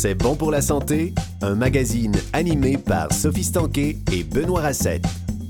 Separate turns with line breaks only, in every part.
C'est bon pour la santé, un magazine animé par Sophie Stanquet et Benoît Racette.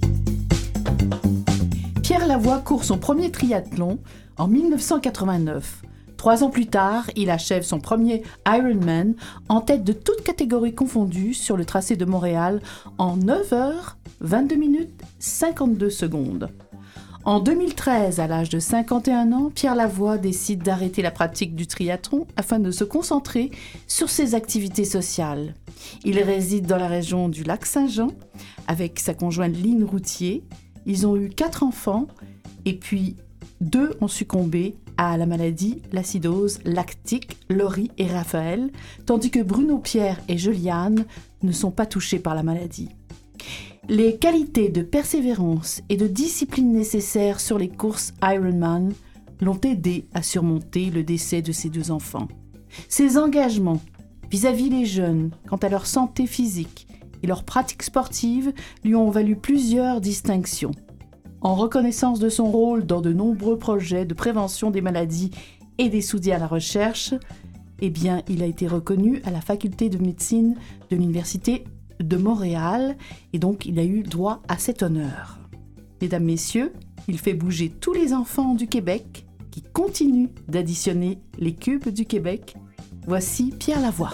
Pierre Lavoie court son premier triathlon en 1989. 3 ans plus tard, il achève son premier Ironman en tête de toutes catégories confondues sur le tracé de Montréal en 9 heures, 22 minutes, 52 secondes. En 2013, à l'âge de 51 ans, Pierre Lavoie décide d'arrêter la pratique du triathlon afin de se concentrer sur ses activités sociales. Il réside dans la région du Lac-Saint-Jean avec sa conjointe Line Routier. Ils ont eu 4 enfants et puis 2 ont succombé à la maladie, l'acidose lactique, Laurie et Raphaël, tandis que Bruno Pierre et Juliane ne sont pas touchés par la maladie. Les qualités de persévérance et de discipline nécessaires sur les courses Ironman l'ont aidé à surmonter le décès de ses 2 enfants. Ses engagements vis-à-vis les jeunes quant à leur santé physique et leur pratique sportive lui ont valu plusieurs distinctions. En reconnaissance de son rôle dans de nombreux projets de prévention des maladies et des soutiens à la recherche, il a été reconnu à la faculté de médecine de l'Université de Montréal et donc il a eu droit à cet honneur. Mesdames, Messieurs, il fait bouger tous les enfants du Québec qui continuent d'additionner les cubes du Québec. Voici Pierre Lavoie.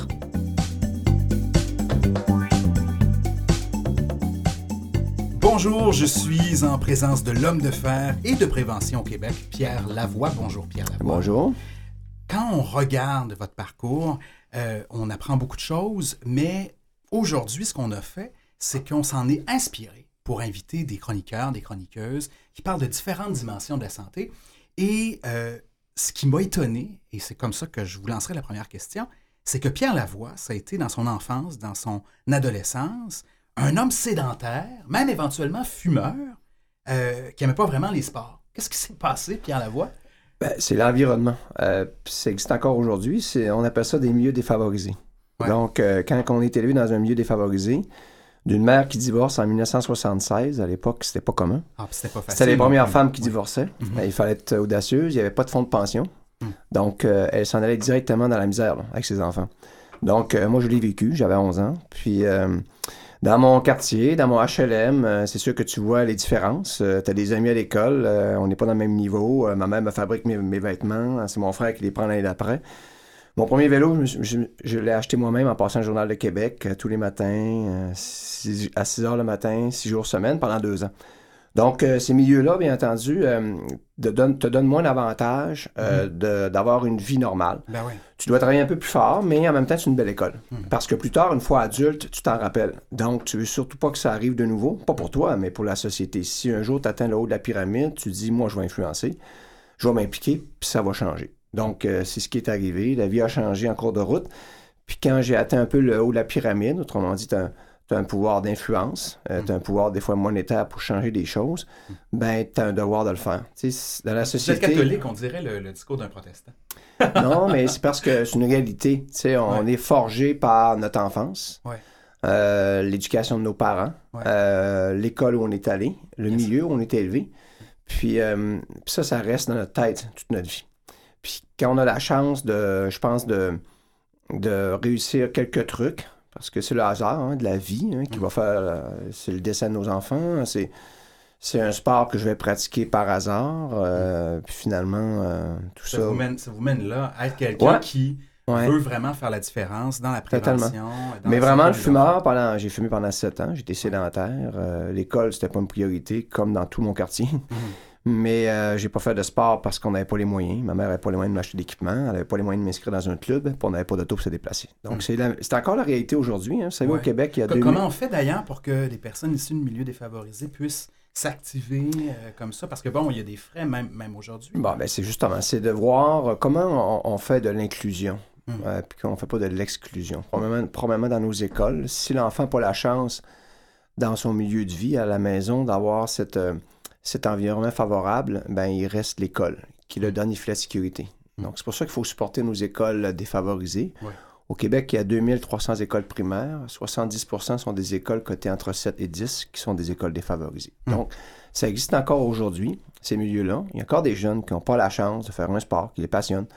Bonjour, je suis en présence de l'homme de fer et de prévention au Québec, Pierre Lavoie. Bonjour Pierre Lavoie.
Bonjour.
Quand on regarde votre parcours, on apprend beaucoup de choses, mais aujourd'hui, ce qu'on a fait, c'est qu'on s'en est inspiré pour inviter des chroniqueurs, des chroniqueuses qui parlent de différentes dimensions de la santé. Et ce qui m'a étonné, et c'est comme ça que je vous lancerai la première question, c'est que Pierre Lavoie, ça a été dans son enfance, dans son adolescence, un homme sédentaire, même éventuellement fumeur, qui n'aimait pas vraiment les sports. Qu'est-ce qui s'est passé, Pierre Lavoie?
C'est l'environnement. Ça existe encore aujourd'hui. On appelle ça des milieux défavorisés. Ouais. Donc, quand on est élevé dans un milieu défavorisé, d'une mère qui divorce en 1976, à l'époque, c'était pas commun.
Ah, c'était pas facile.
C'était les premières femmes qui divorçaient. Mm-hmm. Il fallait être audacieuse. Il n'y avait pas de fonds de pension. Donc, elle s'en allait directement dans la misère là, avec ses enfants. Donc, moi, je l'ai vécu. J'avais 11 ans. Puis, dans mon quartier, dans mon HLM, c'est sûr que tu vois les différences. Tu as des amis à l'école. On n'est pas dans le même niveau. Ma mère me fabrique mes vêtements. C'est mon frère qui les prend l'année d'après. Mon premier vélo, je l'ai acheté moi-même en passant le Journal de Québec tous les matins, à 6 heures le matin, 6 jours semaine, pendant 2 ans. Donc, ces milieux-là, bien entendu, te donnent moins d'avantages d'avoir une vie normale.
Ben oui.
Tu dois travailler un peu plus fort, mais en même temps, c'est une belle école. Parce que plus tard, une fois adulte, tu t'en rappelles. Donc, tu veux surtout pas que ça arrive de nouveau. Pas pour toi, mais pour la société. Si un jour, tu atteins le haut de la pyramide, tu dis, moi, je vais influencer, je vais m'impliquer, puis ça va changer. Donc, c'est ce qui est arrivé. La vie a changé en cours de route. Puis quand j'ai atteint un peu le haut de la pyramide, autrement dit, tu as un pouvoir d'influence, tu as un pouvoir des fois monétaire pour changer des choses, ben tu as un devoir de le faire. Tu sais, dans la société...
Vous êtes catholique, on dirait le discours d'un protestant.
Non, mais c'est parce que c'est une réalité. Tu sais, on est forgé par notre enfance, l'éducation de nos parents, l'école où on est allé, le milieu où on est élevé. Puis ça reste dans notre tête toute notre vie. Puis quand on a la chance je pense, de réussir quelques trucs, parce que c'est le hasard de la vie qui va faire... c'est le décès de nos enfants, c'est un sport que je vais pratiquer par hasard, puis finalement, tout ça...
Ça vous mène là à être quelqu'un qui veut vraiment faire la différence dans la prévention.
Mais vraiment, le fumeur, j'ai fumé pendant 7 ans, j'étais sédentaire, l'école, c'était pas une priorité, comme dans tout mon quartier. Mais j'ai pas fait de sport parce qu'on n'avait pas les moyens. Ma mère n'avait pas les moyens de m'acheter d'équipement. Elle n'avait pas les moyens de m'inscrire dans un club. Puis on n'avait pas d'auto pour se déplacer. Donc, c'est encore la réalité aujourd'hui. Vous savez, au Québec, il y a
Comment on fait d'ailleurs pour que les personnes issues de milieux défavorisés puissent s'activer comme ça? Parce que il y a des frais même aujourd'hui.
C'est justement, c'est de voir comment on fait de l'inclusion. Puis qu'on ne fait pas de l'exclusion. Probablement dans nos écoles. Si l'enfant n'a pas la chance, dans son milieu de vie, à la maison, d'avoir cet environnement favorable, il reste l'école qui le donne, il fait la sécurité. Donc, c'est pour ça qu'il faut supporter nos écoles défavorisées. Ouais. Au Québec, il y a 2300 écoles primaires. 70% sont des écoles cotées entre 7 et 10 qui sont des écoles défavorisées. Donc, ça existe encore aujourd'hui, ces milieux-là. Il y a encore des jeunes qui n'ont pas la chance de faire un sport qui les passionne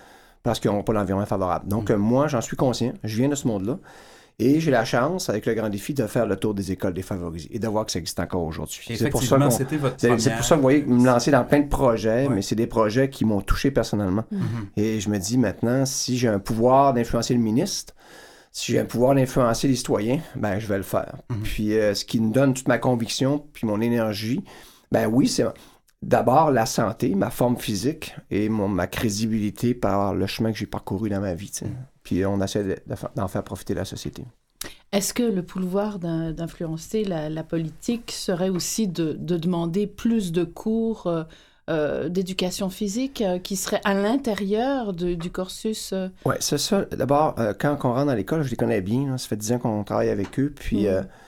parce qu'ils n'auront pas l'environnement favorable. Donc, moi, j'en suis conscient. Je viens de ce monde-là. Et j'ai la chance, avec le grand défi, de faire le tour des écoles défavorisées et de voir que ça existe encore aujourd'hui.
C'est pour ça
que vous voyez me lancer dans plein de projets, mais c'est des projets qui m'ont touché personnellement. Et je me dis maintenant, si j'ai un pouvoir d'influencer le ministre, si j'ai un pouvoir d'influencer les citoyens, ben je vais le faire. Puis ce qui me donne toute ma conviction, puis mon énergie, ben oui, c'est d'abord la santé, ma forme physique et ma crédibilité par le chemin que j'ai parcouru dans ma vie. T'sais. Puis on essaie d'en faire profiter la société.
Est-ce que le pouvoir d'influencer la politique serait aussi de demander plus de cours d'éducation physique qui seraient à l'intérieur du cursus?
Oui, c'est ça. D'abord, quand on rentre dans l'école, je les connais bien. Là, ça fait 10 ans qu'on travaille avec eux. Puis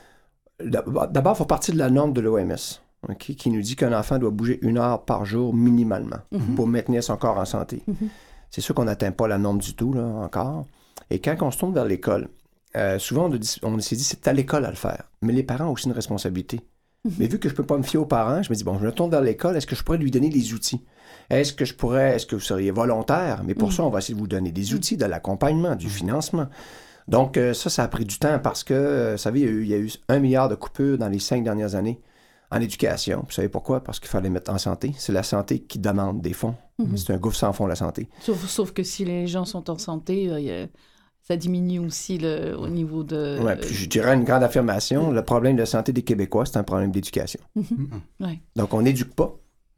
d'abord, il faut partir de la norme de l'OMS. Okay, qui nous dit qu'un enfant doit bouger 1 heure par jour minimalement pour maintenir son corps en santé. C'est sûr qu'on n'atteint pas la norme du tout, là, encore. Et quand on se tourne vers l'école, souvent, on s'est dit, c'est à l'école à le faire. Mais les parents ont aussi une responsabilité. Mais vu que je ne peux pas me fier aux parents, je me dis, bon, je me tourne vers l'école, est-ce que je pourrais lui donner les outils? Est-ce que vous seriez volontaire? Mais pour ça, on va essayer de vous donner des outils, de l'accompagnement, du financement. Donc, ça a pris du temps parce que, vous savez, il y a eu 1 milliard de coupures dans les 5 dernières années en éducation. Vous savez pourquoi? Parce qu'il fallait mettre en santé. C'est la santé qui demande des fonds. C'est un gouffre sans fond, la santé.
Sauf que si les gens sont en santé, ça diminue aussi au niveau de...
Oui, puis je dirais une grande affirmation. Le problème de santé des Québécois, c'est un problème d'éducation.
Ouais.
Donc, on n'éduque pas,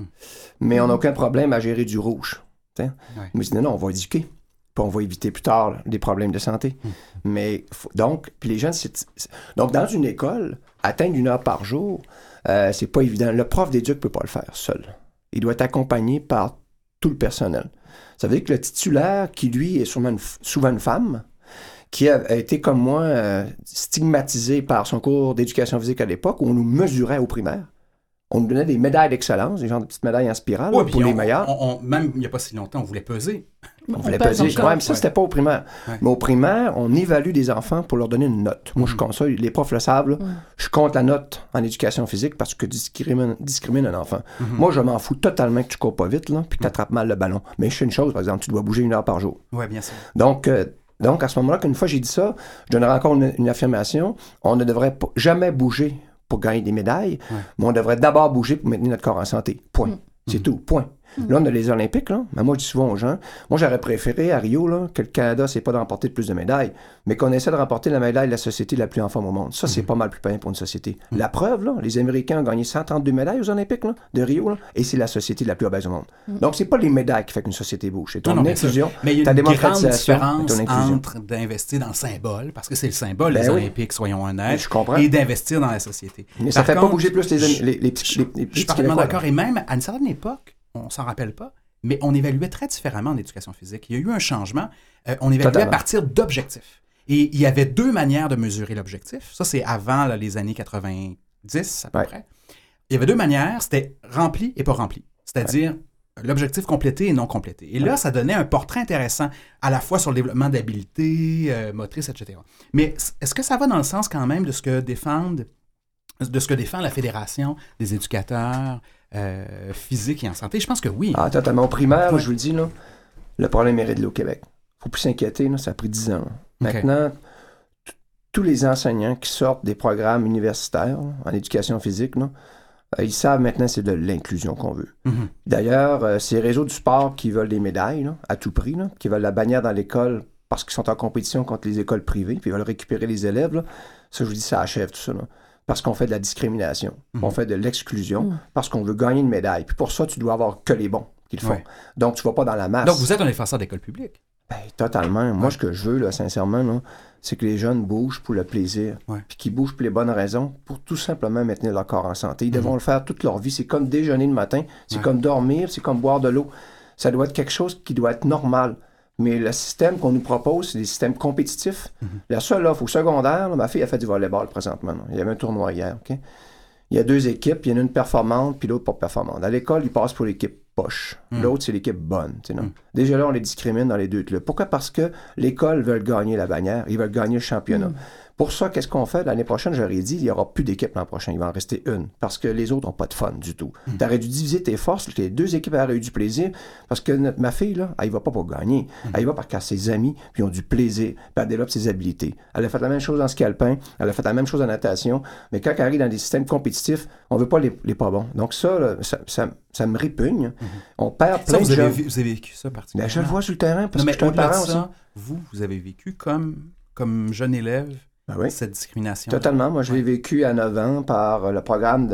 mais on n'a aucun problème à gérer du rouge. Ouais. Je me dis, non, on va éduquer. Puis on va éviter plus tard des problèmes de santé. Mais, donc, puis les gens... Donc, dans une école, atteindre 1 heure par jour, c'est pas évident. Le prof d'éduc ne peut pas le faire seul. Il doit être accompagné par tout le personnel. Ça veut dire que le titulaire, qui lui est souvent une femme, qui a été comme moi stigmatisé par son cours d'éducation physique à l'époque, où on nous mesurait au primaire. On nous donnait des médailles d'excellence, des genres de petites médailles en spirale pour les meilleurs.
Même il n'y a pas si longtemps, on voulait peser.
On voulait peser. Ouais, mais ça, c'était pas au primaire. Ouais. Mais au primaire, on évalue des enfants pour leur donner une note. Moi, je compte ça. Les profs le savent. Là, je compte la note en éducation physique parce que discrimine un enfant. Moi, je m'en fous totalement que tu cours pas vite là, puis que tu attrapes mal le ballon. Mais je sais une chose, par exemple, tu dois bouger 1 heure par jour.
Oui, bien sûr.
Donc, à ce moment-là, qu'une fois j'ai dit ça, je donnerai encore une affirmation. On ne devrait jamais bouger pour gagner des médailles, mais on devrait d'abord bouger pour maintenir notre corps en santé. Point. C'est tout. Point. Là, on a les Olympiques, là. Mais moi, je dis souvent aux gens, moi, j'aurais préféré à Rio, là, que le Canada, c'est pas de remporter plus de médailles, mais qu'on essaie de remporter la médaille de la société la plus en forme au monde. Ça, c'est pas mal plus payant pour une société. La preuve, là, les Américains ont gagné 132 médailles aux Olympiques, là, de Rio, là, et c'est la société la plus obèse au monde. Donc, c'est pas les médailles qui fait qu'une société bouge. C'est ton inclusion,
mais il y a une grande différence entre d'investir dans le symbole, parce que c'est le symbole des Olympiques, soyons honnêtes, et d'investir dans la société.
Mais ça fait pas bouger plus les petits.
Je suis parfaitement d'accord. Et même, à une certaine époque, on s'en rappelle pas, mais on évaluait très différemment en éducation physique. Il y a eu un changement. On évaluait à partir d'objectifs. Et il y avait 2 manières de mesurer l'objectif. Ça, c'est avant les années 90, à peu près. Il y avait 2 manières. C'était rempli et pas rempli. C'est-à-dire l'objectif complété et non complété. Et là, ça donnait un portrait intéressant, à la fois sur le développement d'habiletés motrices, etc. Mais est-ce que ça va dans le sens quand même de ce que défend la Fédération des éducateurs physique et en santé? Je pense que oui.
Ah, totalement. Au primaire, là, je vous le dis, là, le problème est réglé au Québec. Il ne faut plus s'inquiéter, là, ça a pris 10 ans. Maintenant, tous les enseignants qui sortent des programmes universitaires en éducation physique, là, ils savent maintenant que c'est de l'inclusion qu'on veut. D'ailleurs, ces réseaux du sport qui veulent des médailles là, à tout prix, là, qui veulent la bannière dans l'école parce qu'ils sont en compétition contre les écoles privées, puis ils veulent récupérer les élèves, là, ça, je vous dis, ça achève tout ça. Là. Parce qu'on fait de la discrimination, on fait de l'exclusion, parce qu'on veut gagner une médaille. Puis pour ça, tu dois avoir que les bons qui le font. Donc, tu ne vas pas dans la masse.
Donc, vous êtes un défenseur d'école publique?
Ben, totalement. Moi, ce que je veux, là, sincèrement, là, c'est que les jeunes bougent pour le plaisir, puis qu'ils bougent pour les bonnes raisons, pour tout simplement maintenir leur corps en santé. Ils devront le faire toute leur vie. C'est comme déjeuner le matin, c'est comme dormir, c'est comme boire de l'eau. Ça doit être quelque chose qui doit être normal. Mais le système qu'on nous propose, c'est des systèmes compétitifs. La seule offre au secondaire, là, ma fille a fait du volleyball présentement. Là. Il y avait un tournoi hier. Okay? Il y a 2 équipes, il y en a une performante puis l'autre pas performante. À l'école, ils passent pour l'équipe poche. L'autre, c'est l'équipe bonne. Déjà là, on les discrimine dans les 2 clubs. Pourquoi? Parce que l'école veut gagner la bannière, ils veulent gagner le championnat. Pour ça, qu'est-ce qu'on fait? L'année prochaine, j'aurais dit, il n'y aura plus d'équipe l'an prochain. Il va en rester une. Parce que les autres n'ont pas de fun du tout. Tu aurais dû diviser tes forces. Les 2 équipes auraient eu du plaisir. Parce que ma fille, là, elle y va pas pour gagner. Elle y va parce qu'elle a ses amis, puis ils ont du plaisir, puis elle développe ses habiletés. Elle a fait la même chose en ski alpin. Elle a fait la même chose en natation. Mais quand elle arrive dans des systèmes compétitifs, on veut pas les pas bons. Donc ça, là, ça me répugne. On perd plein de gens.
Vous avez vécu ça particulièrement?
Je le vois sur le terrain parce
que
je suis un parent aussi.
Vous avez vécu comme jeune élève cette discrimination?
Totalement. Moi, je l'ai vécu à 9 ans par le programme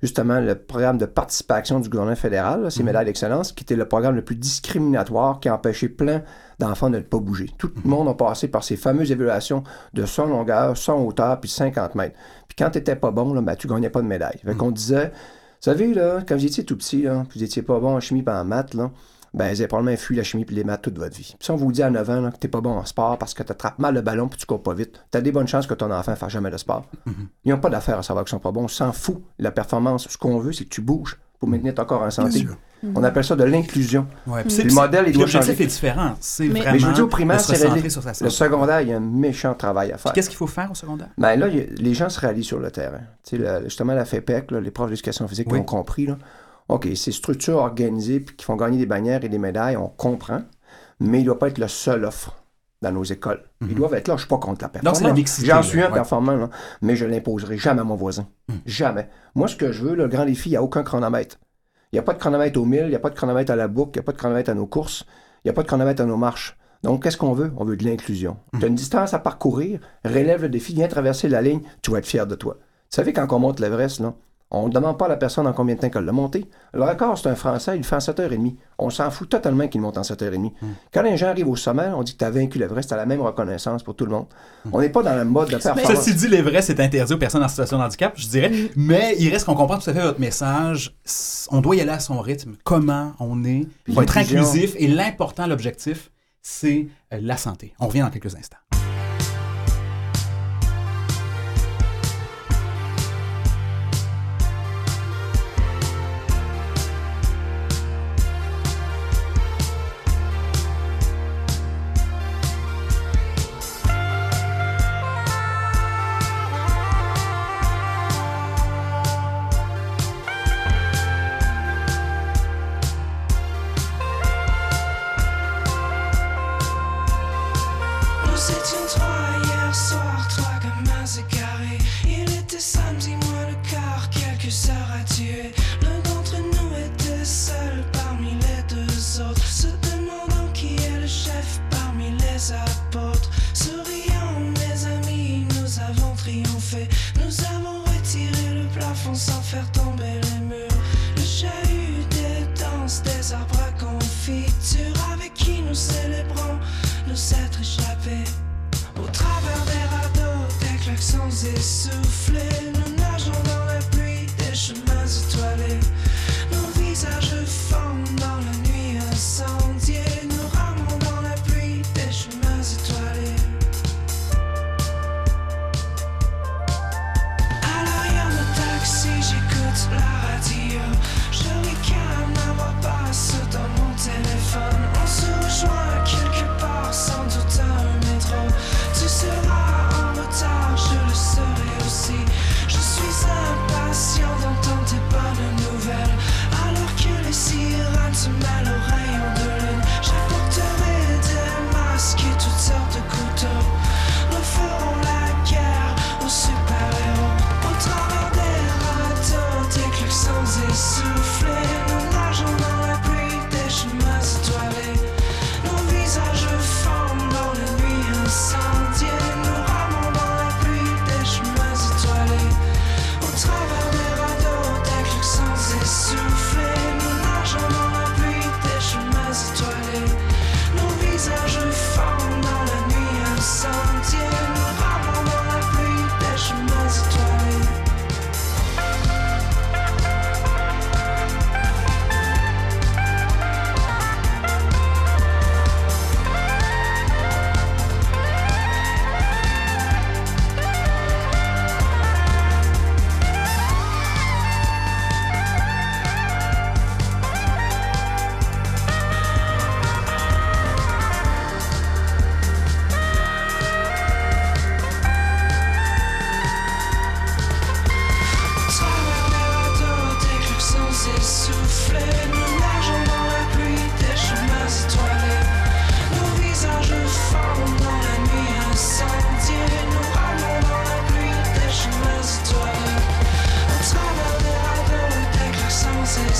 de participation du gouvernement fédéral, ces médailles d'excellence, qui était le programme le plus discriminatoire qui a empêché plein d'enfants de ne pas bouger. Tout le monde a passé par ces fameuses évaluations de 100 longueur, 100 hauteur, puis 50 mètres. Puis quand tu n'étais pas bon, là, tu ne gagnais pas de médaille. Fait qu'on disait, vous savez, là, quand vous étiez tout petit, là, puis vous n'étiez pas bon en chimie et en maths, là, vous avez probablement fui la chimie et les maths toute votre vie. Puis si on vous dit à 9 ans là, que tu n'es pas bon en sport parce que tu attrapes mal le ballon et tu cours pas vite, tu as des bonnes chances que ton enfant ne fasse jamais de sport. Ils n'ont pas d'affaire à savoir qu'ils sont pas bons. On s'en fout. La performance, ce qu'on veut, c'est que tu bouges pour maintenir ton corps en santé. On appelle ça de l'inclusion.
Ouais,
le modèle, il doit changer.
L'objectif est différent. C'est vraiment
mais je vous dis au primaire,
c'est
réglé.
sur sa santé.
Le secondaire, il y a un méchant travail à faire.
Puis qu'est-ce qu'il faut faire au secondaire?
Ben là, les gens se rallient sur le terrain. Justement, la FEPEC, là, les profs d'éducation physique qui ont compris, là, OK, ces structures organisées puis qui font gagner des bannières et des médailles, on comprend, mais il ne doit pas être le seul offre dans nos écoles. Ils doivent être là. Je ne suis pas contre la performance.
Donc, c'est la mixité.
J'en suis un performant, là, mais je ne l'imposerai jamais à mon voisin. Jamais. Moi, ce que je veux, le grand défi, il n'y a aucun chronomètre. Il n'y a pas de chronomètre au 1000, il n'y a pas de chronomètre à la boucle, il n'y a pas de chronomètre à nos courses, il n'y a pas de chronomètre à nos marches. Donc, qu'est-ce qu'on veut? On veut de l'inclusion. Tu as une distance à parcourir, relève le défi, viens traverser la ligne, tu vas être fier de toi. Vous savez, quand on monte l'Everest, là, on ne demande pas à la personne en combien de temps qu'elle l'a monté. Le record, c'est un Français, il le fait en 7h30. On s'en fout totalement qu'il monte en 7h30. Quand les gens arrivent au sommet, on dit que tu as vaincu l'Everest, tu as la même reconnaissance pour tout le monde. On n'est pas dans le mode de performance.
Ceci dit, l'Everest est interdit aux personnes en situation de handicap, je dirais, mais il reste qu'on comprend tout à fait votre message. On doit y aller à son rythme. Comment on est, il faut être inclusif, et l'important, l'objectif, c'est la santé. On revient dans quelques instants.
Tu seras en retard, je le serai aussi.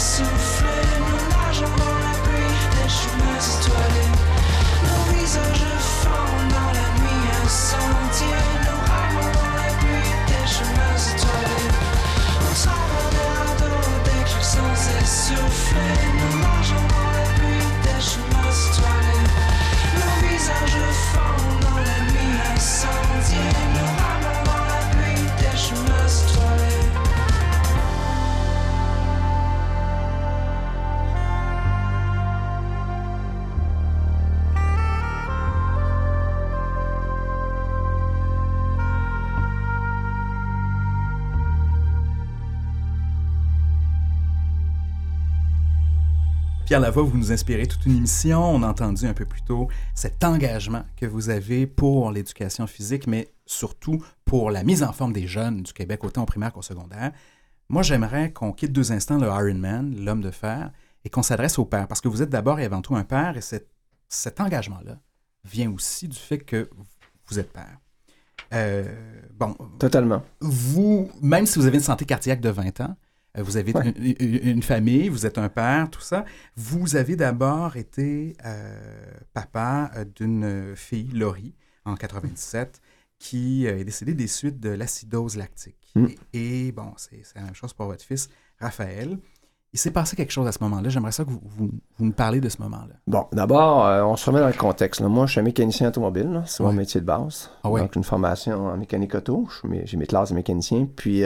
s'essouffler, nous nageons dans la pluie des chemins étoilés. Nos visages fondent dans la nuit incendiée, nous ramons dans la pluie des chemins étoilés. On s'en va vers d'autres dès que le sang s'essouffle, nous nageons dans la pluie des chemins étoilés. Nos visages fondent dans la nuit incendiée, nous ramons dans la pluie des chemins étoilés.
Pierre Lavoie, vous nous inspirez toute une émission. On a entendu un peu plus tôt cet engagement que vous avez pour l'éducation physique, mais surtout pour la mise en forme des jeunes du Québec, autant au primaire qu'au secondaire. Moi, j'aimerais qu'on quitte 2 instants le Ironman, l'homme de fer, et qu'on s'adresse au père, parce que vous êtes d'abord et avant tout un père, et cet engagement-là vient aussi du fait que vous êtes père.
Totalement.
Vous, même si vous avez une santé cardiaque de 20 ans, vous avez une famille, vous êtes un père, tout ça. Vous avez d'abord été papa d'une fille, Laurie, en 97, qui est décédée des suites de l'acidose lactique. Et bon, c'est la même chose pour votre fils, Raphaël. Il s'est passé quelque chose à ce moment-là. J'aimerais ça que vous nous parlez de ce moment-là.
Bon, d'abord, on se remet dans le contexte. Là. Moi, je suis mécanicien automobile. Là. C'est mon métier de base. Donc, une formation en mécanique auto. J'ai mes classes de mécanicien. Puis,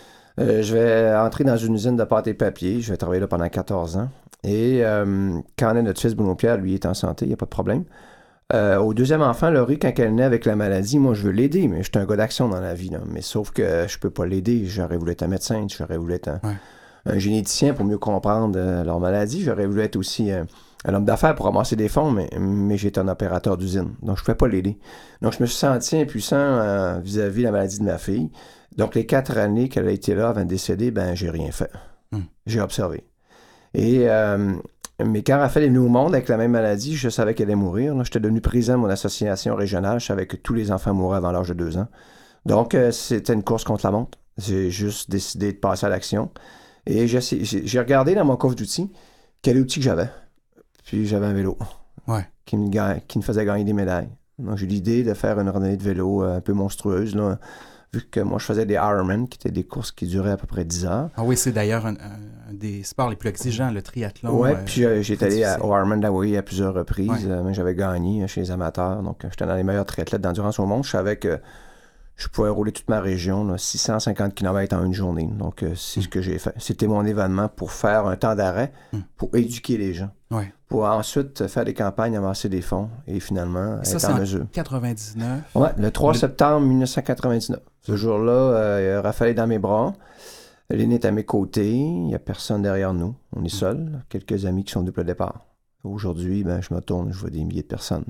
je vais entrer dans une usine de pâte et papier. Je vais travailler là pendant 14 ans. Et quand on est notre fils Bruno Pierre, lui, est en santé, il n'y a pas de problème. Au deuxième enfant, Laurie, quand elle naît avec la maladie, moi, je veux l'aider, mais je suis un gars d'action dans la vie. Là. Mais sauf que je peux pas l'aider. J'aurais voulu être un médecin, j'aurais voulu être un généticien pour mieux comprendre leur maladie. J'aurais voulu être aussi un homme d'affaires pour ramasser des fonds, mais j'étais un opérateur d'usine. Donc, je ne pouvais pas l'aider. Donc, je me suis senti impuissant vis-à-vis de la maladie de ma fille. Donc, les 4 années qu'elle a été là avant de décéder, ben j'ai rien fait. J'ai observé. Et mais quand Raphaël est venu au monde avec la même maladie, je savais qu'elle allait mourir. Là, j'étais devenu président de mon association régionale. Je savais que tous les enfants mouraient avant l'âge de 2 ans. Donc, c'était une course contre la montre. J'ai juste décidé de passer à l'action. Et j'ai regardé dans mon coffre d'outils quel outil que j'avais. Puis, j'avais un vélo qui me faisait gagner des médailles. Donc, j'ai eu l'idée de faire une randonnée de vélo un peu monstrueuse, là. Vu que moi, je faisais des Ironman, qui étaient des courses qui duraient à peu près 10 heures.
Ah oui, c'est d'ailleurs un des sports les plus exigeants, le triathlon.
Oui, puis j'étais allé au Ironman d'Hawaï à plusieurs reprises. Mais j'avais gagné chez les amateurs. Donc, j'étais dans les meilleurs triathlètes d'endurance au monde. Je savais que je pouvais rouler toute ma région, là, 650 km en une journée. Donc, c'est ce que j'ai fait. C'était mon événement pour faire un temps d'arrêt, pour éduquer les gens. Pour ensuite faire des campagnes, amasser des fonds et finalement être en mesure.
Ça, c'est en 99?
Oui, le 3 septembre 1999. Ce jour-là, Raphaël est dans mes bras. L'aîné est à mes côtés. Il n'y a personne derrière nous. On est seuls. Quelques amis qui sont double départ. Aujourd'hui, je me tourne, je vois des milliers de personnes.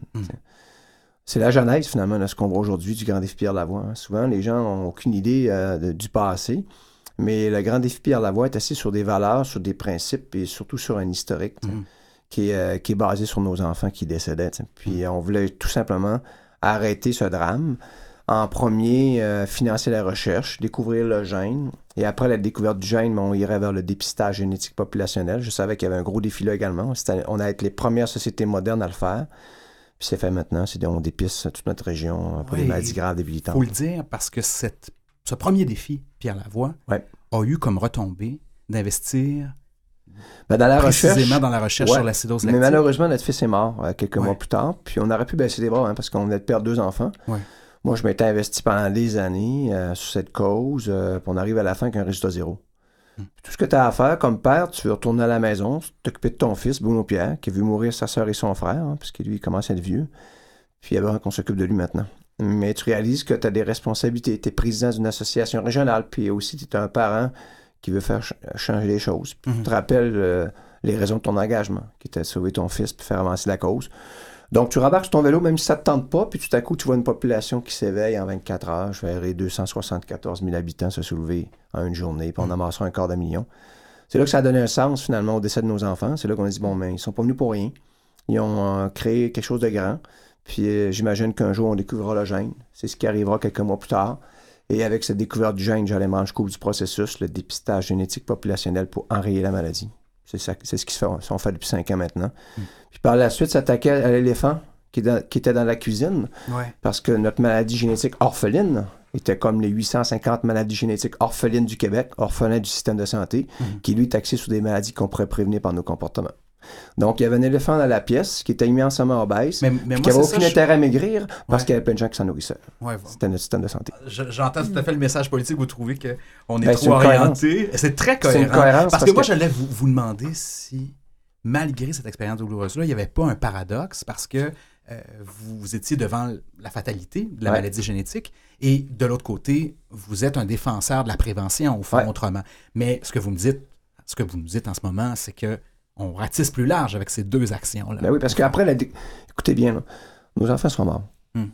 C'est la genèse, finalement, de ce qu'on voit aujourd'hui du Grand Défi Pierre Lavoie. Souvent, les gens n'ont aucune idée du passé. Mais le Grand Défi Pierre Lavoie est assis sur des valeurs, sur des principes et surtout sur un historique qui est basé sur nos enfants qui décédaient. Puis on voulait tout simplement arrêter ce drame. En premier, financer la recherche, découvrir le gène. Et après la découverte du gène, on irait vers le dépistage génétique populationnel. Je savais qu'il y avait un gros défi là également. On a été les premières sociétés modernes à le faire. Puis c'est fait maintenant. On dépiste toute notre région pour des maladies graves débilitantes.
Il faut le dire parce que ce premier défi, Pierre Lavoie, a eu comme retombée d'investir
dans la
précisément dans la recherche sur l'acidose lactique.
Mais malheureusement, notre fils est mort quelques mois plus tard. Puis on aurait pu baisser les bras parce qu'on venait de perdre 2 enfants. Moi, je m'étais investi pendant des années sur cette cause. Puis on arrive à la fin avec un résultat 0. Tout ce que tu as à faire comme père, tu veux retourner à la maison, t'occuper de ton fils, Bruno Pierre, qui a vu mourir sa sœur et son frère, parce que lui, il commence à être vieux. Puis il y a besoin qu'on s'occupe de lui maintenant. Mais tu réalises que tu as des responsabilités. Tu es président d'une association régionale, puis aussi tu es un parent qui veut faire changer les choses. Puis tu te rappelles les raisons de ton engagement, qui était de sauver ton fils puis faire avancer la cause. Donc, tu rembarques sur ton vélo, même si ça ne te tente pas, puis tout à coup, tu vois une population qui s'éveille en 24 heures. Je verrai 274 000 habitants se soulever en une journée, puis on amassera $250 000. C'est là que ça a donné un sens, finalement, au décès de nos enfants. C'est là qu'on a dit, bon, mais ils sont pas venus pour rien. Ils ont créé quelque chose de grand. Puis j'imagine qu'un jour, on découvrira le gène. C'est ce qui arrivera quelques mois plus tard. Et avec cette découverte du gène, j'allais me rendre jusqu'au bout du processus, le dépistage génétique populationnel pour enrayer la maladie. C'est ce qu'ils font fait depuis 5 ans maintenant. Puis par la suite, s'attaquer à l'éléphant qui était dans la cuisine, parce que notre maladie génétique orpheline était comme les 850 maladies génétiques orphelines du Québec, orphelins du système de santé, qui lui est axé sur des maladies qu'on pourrait prévenir par nos comportements. Donc, il y avait un éléphant dans la pièce qui était immensément obèse,
mais
qui
moi,
n'avait aucun intérêt à maigrir parce qu'il y avait plein de gens qui s'en nourrissaient.
Ouais,
C'était notre système de santé.
J'entends tout à fait le message politique. Vous trouvez qu'on est
Ben,
trop orienté. C'est très cohérent.
C'est une cohérence
parce que moi, j'allais vous demander si, malgré cette expérience douloureuse-là, il n'y avait pas un paradoxe parce que vous étiez devant la fatalité de la maladie génétique et de l'autre côté, vous êtes un défenseur de la prévention, au fond, autrement. Mais ce que vous nous dites en ce moment, c'est que on ratisse plus large avec ces deux actions-là.
Ben oui, parce qu'après, écoutez bien, là, nos enfants sont morts.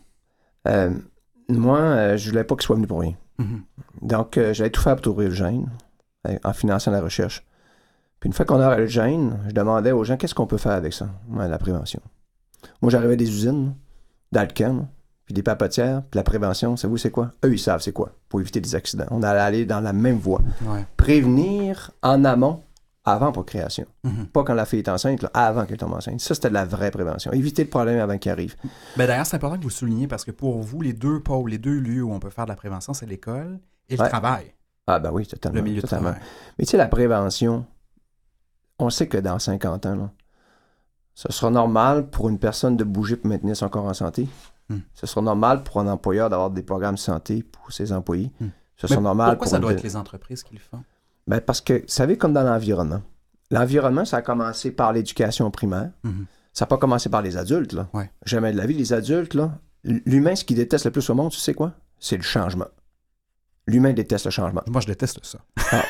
Moi, je voulais pas qu'ils soient venus pour rien. Donc, j'avais tout fait pour trouver le gène, en finançant la recherche. Puis une fois qu'on a le gène, je demandais aux gens, qu'est-ce qu'on peut faire avec ça? La prévention. Moi, j'arrivais des usines, d'Alcan, puis des papetières, puis la prévention, savez-vous c'est quoi? Eux, ils savent c'est quoi, pour éviter des accidents. On allait aller dans la même voie. Prévenir en amont, avant procréation. Pas quand la fille est enceinte, là, avant qu'elle tombe enceinte. Ça, c'était de la vraie prévention. Éviter le problème avant qu'il arrive.
Ben, d'ailleurs, c'est important que vous souligniez parce que pour vous, les deux pôles, les deux lieux où on peut faire de la prévention, c'est l'école et le travail.
Ah ben oui, totalement.
Le milieu de travail.
Mais tu sais, la prévention, on sait que dans 50 ans, là, ce sera normal pour une personne de bouger pour maintenir son corps en santé. Ce sera normal pour un employeur d'avoir des programmes de santé pour ses employés. Ce sera normal
pourquoi ça doit être les entreprises qui le font?
Ben parce que, vous savez, comme dans l'environnement. L'environnement, ça a commencé par l'éducation primaire. Ça n'a pas commencé par les adultes, là. Jamais de la vie. Les adultes, là, l'humain, ce qu'il déteste le plus au monde, tu sais quoi? C'est le changement. L'humain déteste le changement.
Moi, je déteste ça.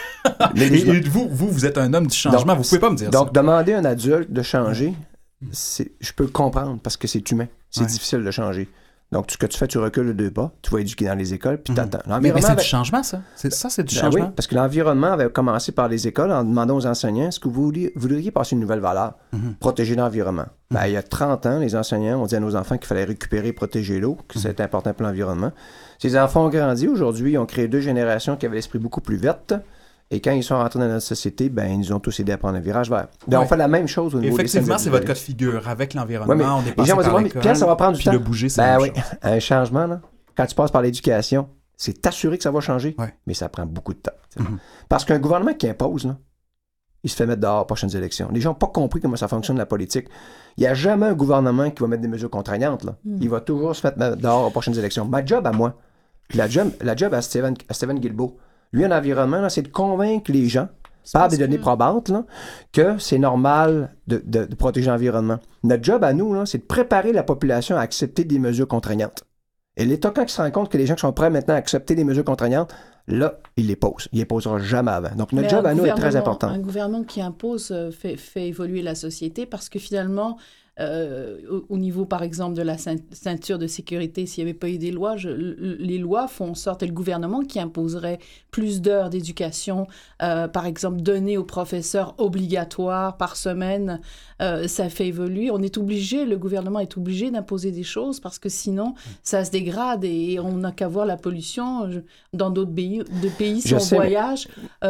Et
vous êtes un homme du changement. Vous pouvez pas me dire ça.
Donc, demander à un adulte de changer, je peux le comprendre parce que c'est humain. C'est difficile de changer. Donc, ce que tu fais, tu recules 2 pas, tu vas éduquer dans les écoles, puis t'attends.
Mais c'est du changement, ça. C'est du changement.
Oui, parce que l'environnement avait commencé par les écoles en demandant aux enseignants, est-ce que vous voudriez passer une nouvelle valeur? Protéger l'environnement. Ben, il y a 30 ans, les enseignants ont dit à nos enfants qu'il fallait récupérer et protéger l'eau, que c'était important pour l'environnement. Ces enfants ont grandi. Aujourd'hui, ils ont créé 2 générations qui avaient l'esprit beaucoup plus verte. Et quand ils sont rentrés dans notre société, ben, ils nous ont tous aidés à prendre un virage vert. Donc, on fait la même chose au niveau des
effectivement, c'est votre cas de figure. Avec l'environnement, on est passé par l'école,
Pierre, ça va prendre du temps.
Puis le bouger, c'est
ben oui, un changement, là, quand tu passes par l'éducation, c'est t'assurer que ça va changer, mais ça prend beaucoup de temps. Parce qu'un gouvernement qui impose, là, il se fait mettre dehors aux prochaines élections. Les gens n'ont pas compris comment ça fonctionne, la politique. Il n'y a jamais un gouvernement qui va mettre des mesures contraignantes. Là. Il va toujours se mettre dehors aux prochaines élections. Ma job à moi, la job à Stephen Guilbeault, lui, un environnement, là, c'est de convaincre les gens, par des données probantes, là, que c'est normal de protéger l'environnement. Notre job à nous, là, c'est de préparer la population à accepter des mesures contraignantes. Et l'État, quand il se rend compte que les gens qui sont prêts maintenant à accepter des mesures contraignantes, là, il les pose. Il les posera jamais avant. Donc, notre job à nous est très important.
Un gouvernement qui impose fait évoluer la société parce que finalement, au niveau, par exemple, de la ceinture de sécurité, s'il n'y avait pas eu des lois, les lois font en sorte, et le gouvernement qui imposerait plus d'heures d'éducation, par exemple, données aux professeurs obligatoires par semaine, ça fait évoluer. Le gouvernement est obligé d'imposer des choses parce que sinon, ça se dégrade et on n'a qu'à voir la pollution dans d'autres pays si on voyage.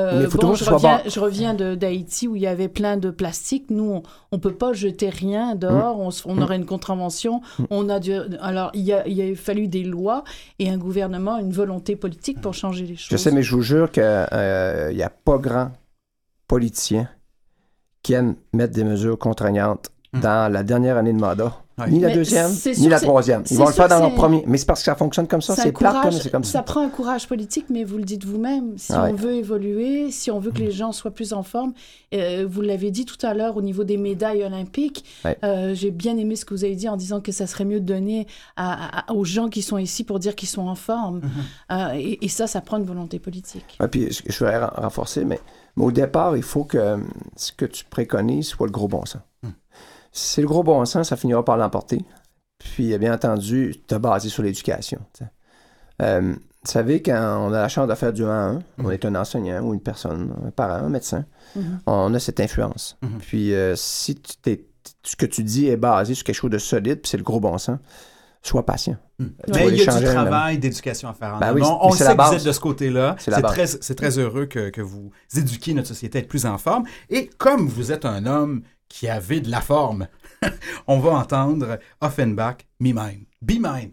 Je reviens d'Haïti où il y avait plein de plastique. Nous, on ne peut pas jeter rien dehors. On aurait une contravention. Alors, il a fallu des lois et un gouvernement, une volonté politique pour changer les choses.
Je sais, mais je vous jure qu'il n'y a pas grand politicien qui aime mettre des mesures contraignantes dans la dernière année de mandat. Ni la deuxième, ni la troisième. Ils vont le faire dans leur premier. Mais c'est parce que ça fonctionne comme ça. C'est plate, mais c'est comme ça.
Ça prend un courage politique, mais vous le dites vous-même. Si on veut évoluer, si on veut que les gens soient plus en forme, vous l'avez dit tout à l'heure au niveau des médailles olympiques, j'ai bien aimé ce que vous avez dit en disant que ça serait mieux de donner aux gens qui sont ici pour dire qu'ils sont en forme. Et ça prend une volonté politique.
Puis je vais renforcer, mais au départ, il faut que ce que tu préconises soit le gros bon sens. Si c'est le gros bon sens, ça finira par l'emporter. Puis, bien entendu, te baser sur l'éducation. Vous savez, quand on a la chance de faire du 1 à 1, on est un enseignant ou une personne, un parent, un médecin, on a cette influence. Puis, si ce que tu dis est basé sur quelque chose de solide, puis c'est le gros bon sens, sois patient. Tu vas
Mais il
les
y a du
changer
travail d'éducation à faire en
Ben oui,
amont.
mais
On
c'est
sait
la
que
base.
vous êtes de ce côté-là.
C'est la base.
C'est très heureux que vous éduquiez notre société à être plus en forme. Et comme vous êtes un homme qui avait de la forme, on va entendre Offenbach, Me Mine. Be Mine.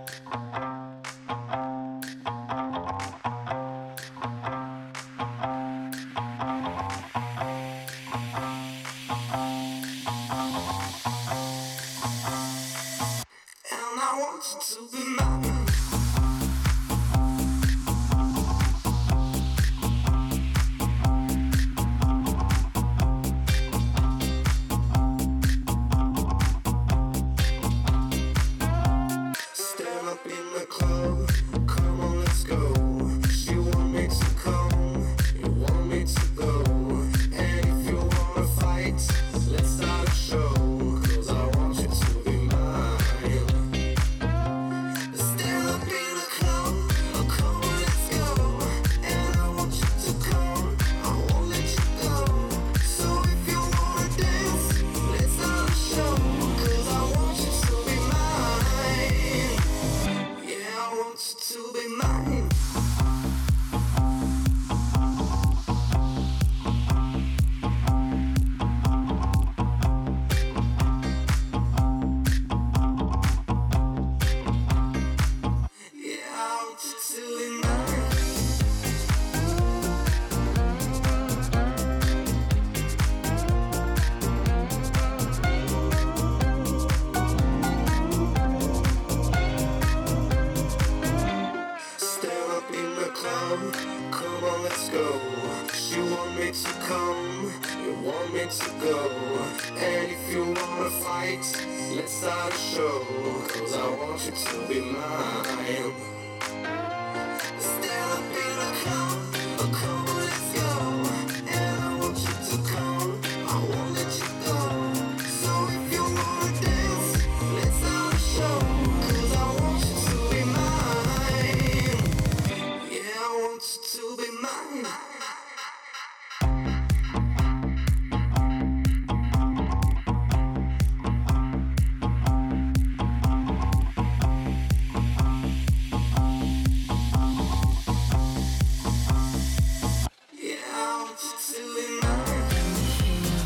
And I want you to be mine. Stand up in the club, come on, let's go. She want me to come, you want me to go. And if you wanna fight, let's start a show. 'Cause I want you to be mine. Stand up in the club, come on, let's go. And I want you to come, I won't let you go. So if you wanna dance, let's start a show. 'Cause I want you to be mine. Yeah, I want you to be mine. Yeah, I want you to be mine. Stand up in the club, come on, let's go. She want me to come, you want me to go. And if you wanna fight, let's start a show. 'Cause I want you to be mine. Stand up in the club, come on, let's go. And I want you to come, I won't let you go. So if you wanna dance, let's start a show. 'Cause I want you to be mine. Yeah, I want you to be mine. Yeah, I want you to be mine.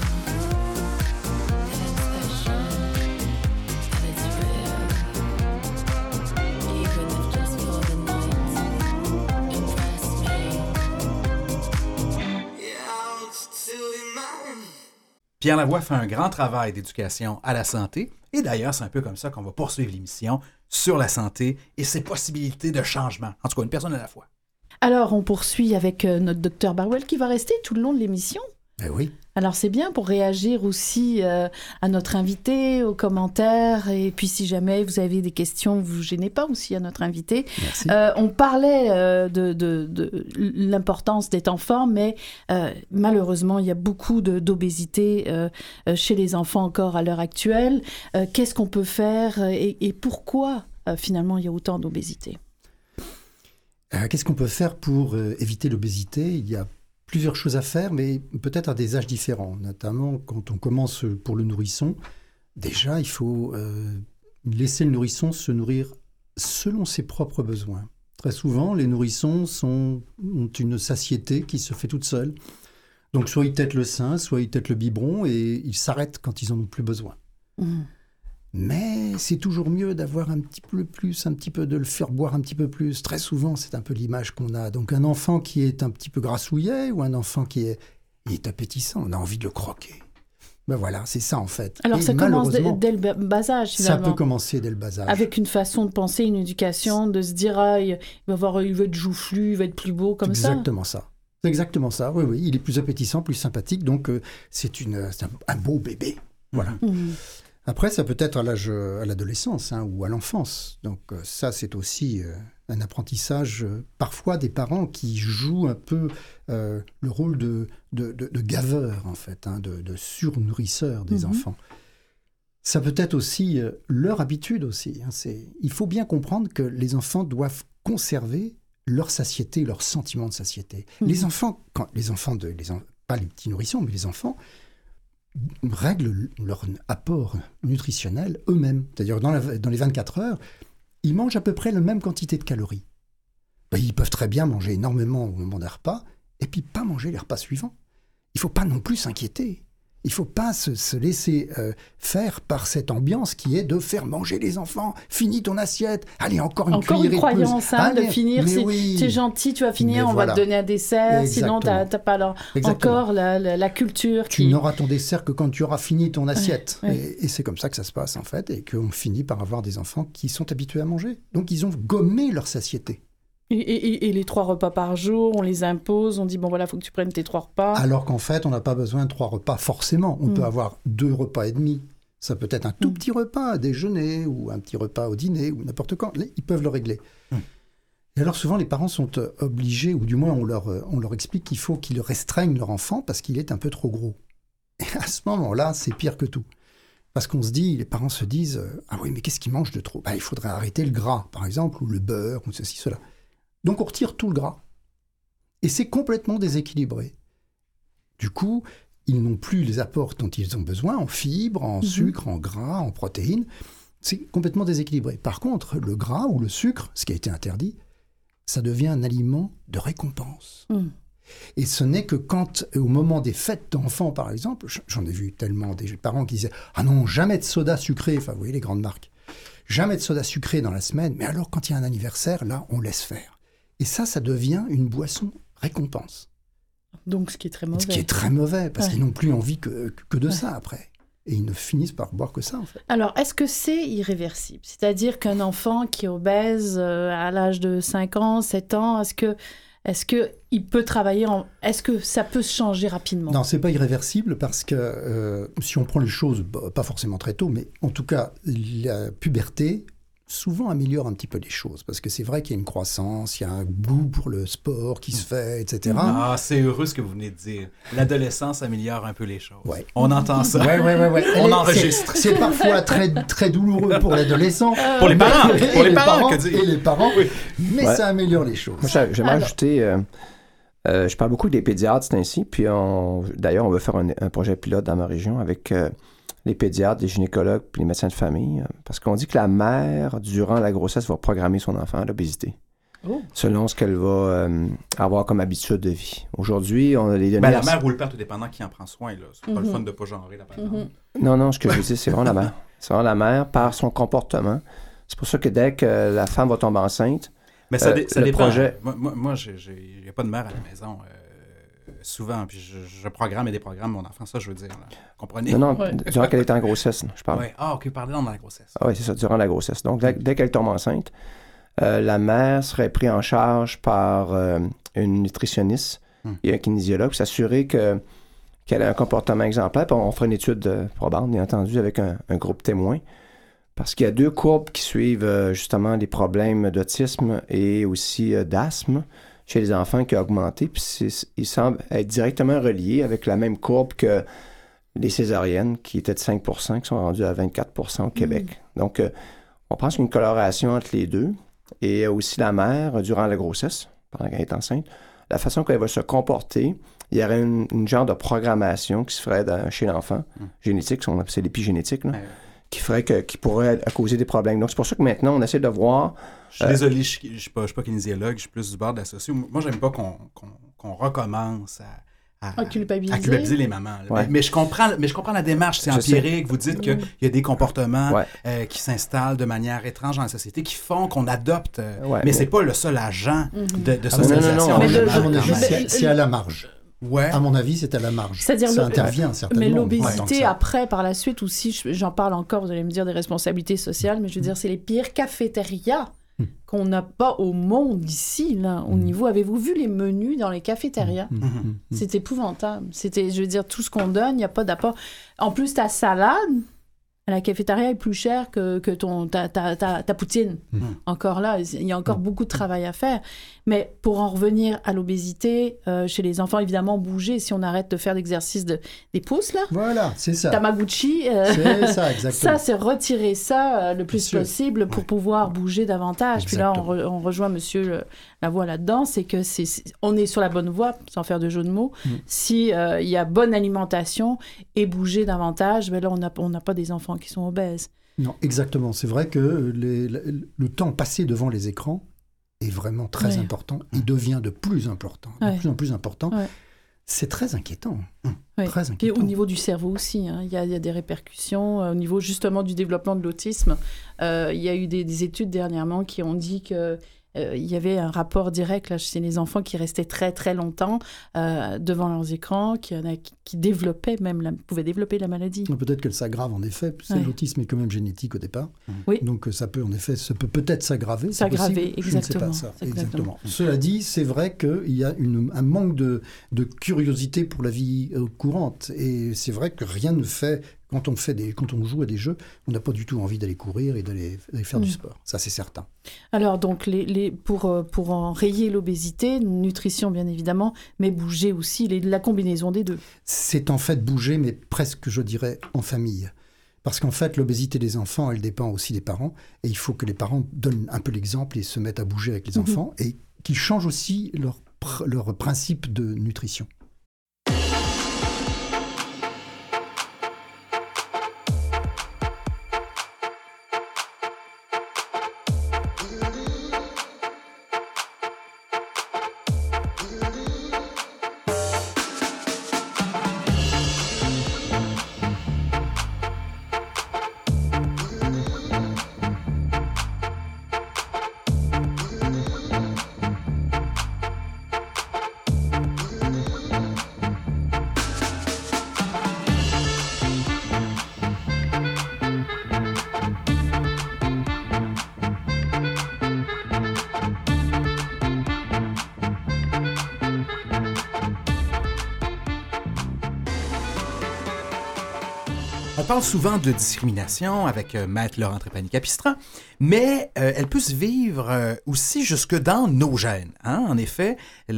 Yeah, I want you to be mine.
Pierre Lavoie fait un grand travail d'éducation à la santé. Et d'ailleurs, c'est un peu comme ça qu'on va poursuivre l'émission sur la santé et ses possibilités de changement. En tout cas, une personne à la fois.
Alors, on poursuit avec notre docteur Barwell qui va rester tout le long de l'émission.
Ben oui.
Alors, c'est bien pour réagir aussi à notre invité, aux commentaires. Et puis, si jamais vous avez des questions, vous vous gênez pas aussi à notre invité.
Merci.
On parlait de l'importance d'être en forme, mais malheureusement, il y a beaucoup d'obésité chez les enfants encore à l'heure actuelle. Qu'est-ce qu'on peut faire et pourquoi, finalement, il y a autant d'obésité?
Qu'est-ce qu'on peut faire pour éviter l'obésité? Il y a plusieurs choses à faire, mais peut-être à des âges différents. Notamment quand on commence pour le nourrisson, déjà il faut laisser le nourrisson se nourrir selon ses propres besoins. Très souvent, les nourrissons ont une satiété qui se fait toute seule. Donc soit ils tètent le sein, soit ils tètent le biberon et ils s'arrêtent quand ils en ont plus besoin.
Mmh.
Mais c'est toujours mieux d'avoir un petit peu plus, de le faire boire un petit peu plus. Très souvent, c'est un peu l'image qu'on a. Donc un enfant qui est un petit peu grassouillet ou un enfant qui est appétissant, on a envie de le croquer. Ben voilà, c'est ça en fait.
Alors,
Et
ça commence
malheureusement,
dès le bas âge,
ça
finalement.
peut commencer dès le bas âge.
Avec une façon de penser, une éducation, de se dire, il va être joufflu, il va être plus beau, comme ça.
Exactement ça. C'est exactement ça, oui, oui. Il est plus appétissant, plus sympathique, donc c'est un beau bébé. Voilà.
Mmh.
Après, ça peut être à l'adolescence ou à l'enfance. Donc ça, c'est aussi un apprentissage, parfois des parents qui jouent un peu le rôle de gaveur, en fait, de surnourrisseur des enfants. Ça peut être aussi leur habitude aussi. Il faut bien comprendre que les enfants doivent conserver leur satiété, leur sentiment de satiété. Les enfants, pas les petits nourrissons, mais les enfants, règlent leur apport nutritionnel eux-mêmes. C'est-à-dire dans les 24 heures, ils mangent à peu près la même quantité de calories. Ils peuvent très bien manger énormément au moment d'un repas et puis pas manger les repas suivants. Il ne faut pas non plus s'inquiéter. Il ne faut pas se laisser faire par cette ambiance qui est de faire manger les enfants. Finis ton assiette. Allez, encore une cuillerée de plus.
Encore une croyance,
Allez,
de finir. Si
oui.
tu es gentil, tu vas finir,
Mais
on
voilà.
va te donner un dessert. Sinon, tu n'as pas encore la culture
Tu n'auras ton dessert que quand tu auras fini ton assiette.
Ouais.
Et c'est comme ça que ça se passe, en fait, et qu'on finit par avoir des enfants qui sont habitués à manger. Donc, ils ont gommé leur satiété.
Et les 3 repas par jour, on les impose, on dit, bon voilà, il faut que tu prennes tes 3 repas.
Alors qu'en fait, on n'a pas besoin de 3 repas forcément. On peut avoir 2 repas et demi. Ça peut être un tout petit repas à déjeuner ou un petit repas au dîner ou n'importe quand. Ils peuvent le régler. Et alors souvent, les parents sont obligés, ou du moins on leur explique qu'il faut qu'ils restreignent leur enfant parce qu'il est un peu trop gros. Et à ce moment-là, c'est pire que tout. Parce qu'on se dit, les parents se disent, ah oui, mais qu'est-ce qu'ils mangent de trop ? Il faudrait arrêter le gras, par exemple, ou le beurre, ou ceci, cela. Donc on retire tout le gras. Et c'est complètement déséquilibré. Du coup, ils n'ont plus les apports dont ils ont besoin en fibres, en sucre, en gras, en protéines. C'est complètement déséquilibré. Par contre, le gras ou le sucre, ce qui a été interdit, ça devient un aliment de récompense. Et ce n'est que quand, au moment des fêtes d'enfants, par exemple, j'en ai vu tellement des parents qui disaient « Ah non, jamais de soda sucré », enfin vous voyez les grandes marques, jamais de soda sucré dans la semaine, mais alors quand il y a un anniversaire, là, on laisse faire. Et ça devient une boisson récompense.
Donc, ce qui est très mauvais.
Ce qui est très mauvais, parce qu'ils n'ont plus envie que de ça après. Et ils ne finissent par boire que ça, en fait.
Alors, est-ce que c'est irréversible ? C'est-à-dire qu'un enfant qui est obèse à l'âge de 5 ans, 7 ans, est-ce qu'il peut travailler Est-ce que ça peut se changer rapidement ?
Non, c'est pas irréversible parce que si on prend les choses, pas forcément très tôt, mais en tout cas, la puberté souvent améliore un petit peu les choses. Parce que c'est vrai qu'il y a une croissance, il y a un goût pour le sport qui se fait, etc.
Ah, c'est heureux ce que vous venez de dire. L'adolescence améliore un peu les choses.
Ouais.
On entend ça.
Ouais.
On enregistre.
C'est parfois très, très douloureux pour l'adolescent.
Pour les parents. Pour les parents,
parents
que dire.
et les parents.
Oui.
Mais ça améliore les choses.
Moi, j'aimerais ajouter, je parle beaucoup des pédiatres, c'est ainsi, puis d'ailleurs, on veut faire un projet pilote dans ma région avec les pédiatres, les gynécologues, puis les médecins de famille, parce qu'on dit que la mère, durant la grossesse, va programmer son enfant à l'obésité, selon ce qu'elle va avoir comme habitude de vie. Aujourd'hui, on a les données...
La mère ou le père, tout dépendant qui en prend soin, là. C'est pas le fun de pas genrer la patente.
Non, ce que je veux dire, c'est vraiment la mère. C'est vraiment la mère par son comportement. C'est pour ça que dès que la femme va tomber enceinte,
mais ça dépend.
Projet...
Moi, il n'y a pas de mère à la maison. Souvent, puis je programme et déprogramme mon enfant, ça je veux dire. Là. Comprenez?
Non, durant qu'elle est en grossesse, je parle.
Ouais. Ah, ok, parlez dans la grossesse.
Ah oui, c'est ça, durant la grossesse. Donc, dès qu'elle tombe enceinte, la mère serait prise en charge par une nutritionniste et un kinésiologue pour s'assurer qu'elle a un comportement exemplaire. Puis on fera une étude probable, bien entendu, avec un groupe témoin. Parce qu'il y a 2 courbes qui suivent justement les problèmes d'autisme et aussi d'asthme chez les enfants qui a augmenté, puis il semble être directement relié avec la même courbe que les césariennes, qui étaient de 5%, qui sont rendues à 24% au Québec. Donc, on pense qu'une coloration entre les deux, et aussi la mère, durant la grossesse, pendant qu'elle est enceinte, la façon qu'elle va se comporter, il y aurait une genre de programmation qui se ferait chez l'enfant, génétique, c'est l'épigénétique, là, qui pourrait causer des problèmes. Donc, c'est pour ça que maintenant, on essaie de voir...
Je suis désolé, je ne suis pas kinésiologue, je suis plus du bord de la socio. Moi, j'aime pas qu'on recommence à culpabiliser les mamans.
Ouais.
Mais je comprends la démarche, c'est empirique. Vous dites qu'il y a des comportements qui s'installent de manière étrange dans la société, qui font qu'on adopte. Mais c'est pas le seul agent de socialisation.
À mon avis, c'est à la marge.
Ouais.
À mon avis, c'est à la marge.
C'est-à-dire
ça intervient certainement.
Mais l'obésité, après, par la suite aussi, j'en parle encore, vous allez me dire des responsabilités sociales, mais je veux dire, c'est les pires cafétérias qu'on n'a pas au monde ici, là, au niveau... Avez-vous vu les menus dans les cafétérias? C'est épouvantable. Je veux dire, tout ce qu'on donne, il n'y a pas d'apport. En plus, ta salade, la cafétéria est plus chère que ta poutine. Encore là, il y a encore beaucoup de travail à faire. Mais pour en revenir à l'obésité, chez les enfants, évidemment, bouger. Si on arrête de faire l'exercice des pouces, là,
Voilà, c'est ça.
Tamagotchi,
C'est ça, exactement.
ça, c'est retirer ça le plus
Bien sûr.
possible pour pouvoir bouger davantage. Puis là, on rejoint monsieur Lavoie là-dedans, c'est que on est sur la bonne voie, sans faire de jeu de mots. Si il y a bonne alimentation et bouger davantage, ben là, on n'a pas des enfants qui sont obèses.
Non, exactement. C'est vrai que le temps passé devant les écrans est vraiment très important. Il devient de plus en plus important.
Ouais.
C'est très inquiétant.
Oui.
Très
Et
inquiétant.
au niveau du cerveau aussi, hein, il y a des répercussions. Au niveau justement du développement de l'autisme, il y a eu des études dernièrement qui ont dit que il y avait un rapport direct là, chez les enfants qui restaient très très longtemps devant leurs écrans, qui développaient pouvaient développer la maladie.
Peut-être qu'elle s'aggrave en effet. L'autisme est quand même génétique au départ.
Oui.
Donc ça peut peut-être s'aggraver.
S'aggraver,
Je ne sais pas
exactement.
ça.
Exactement.
Cela dit, c'est vrai qu'il y a un manque de curiosité pour la vie courante. Et c'est vrai que rien ne fait... Quand on joue à des jeux, on n'a pas du tout envie d'aller courir et d'aller faire du sport. Ça, c'est certain.
Alors, donc, pour enrayer l'obésité, nutrition, bien évidemment, mais bouger aussi, la combinaison des deux.
C'est en fait bouger, mais presque, je dirais, en famille. Parce qu'en fait, l'obésité des enfants, elle dépend aussi des parents. Et il faut que les parents donnent un peu l'exemple et se mettent à bouger avec les enfants et qu'ils changent aussi leur principe de nutrition.
On parle souvent de discrimination avec Maître Laurent Trépanier-Capistran, mais elle peut se vivre aussi jusque dans nos gènes. Hein? En effet,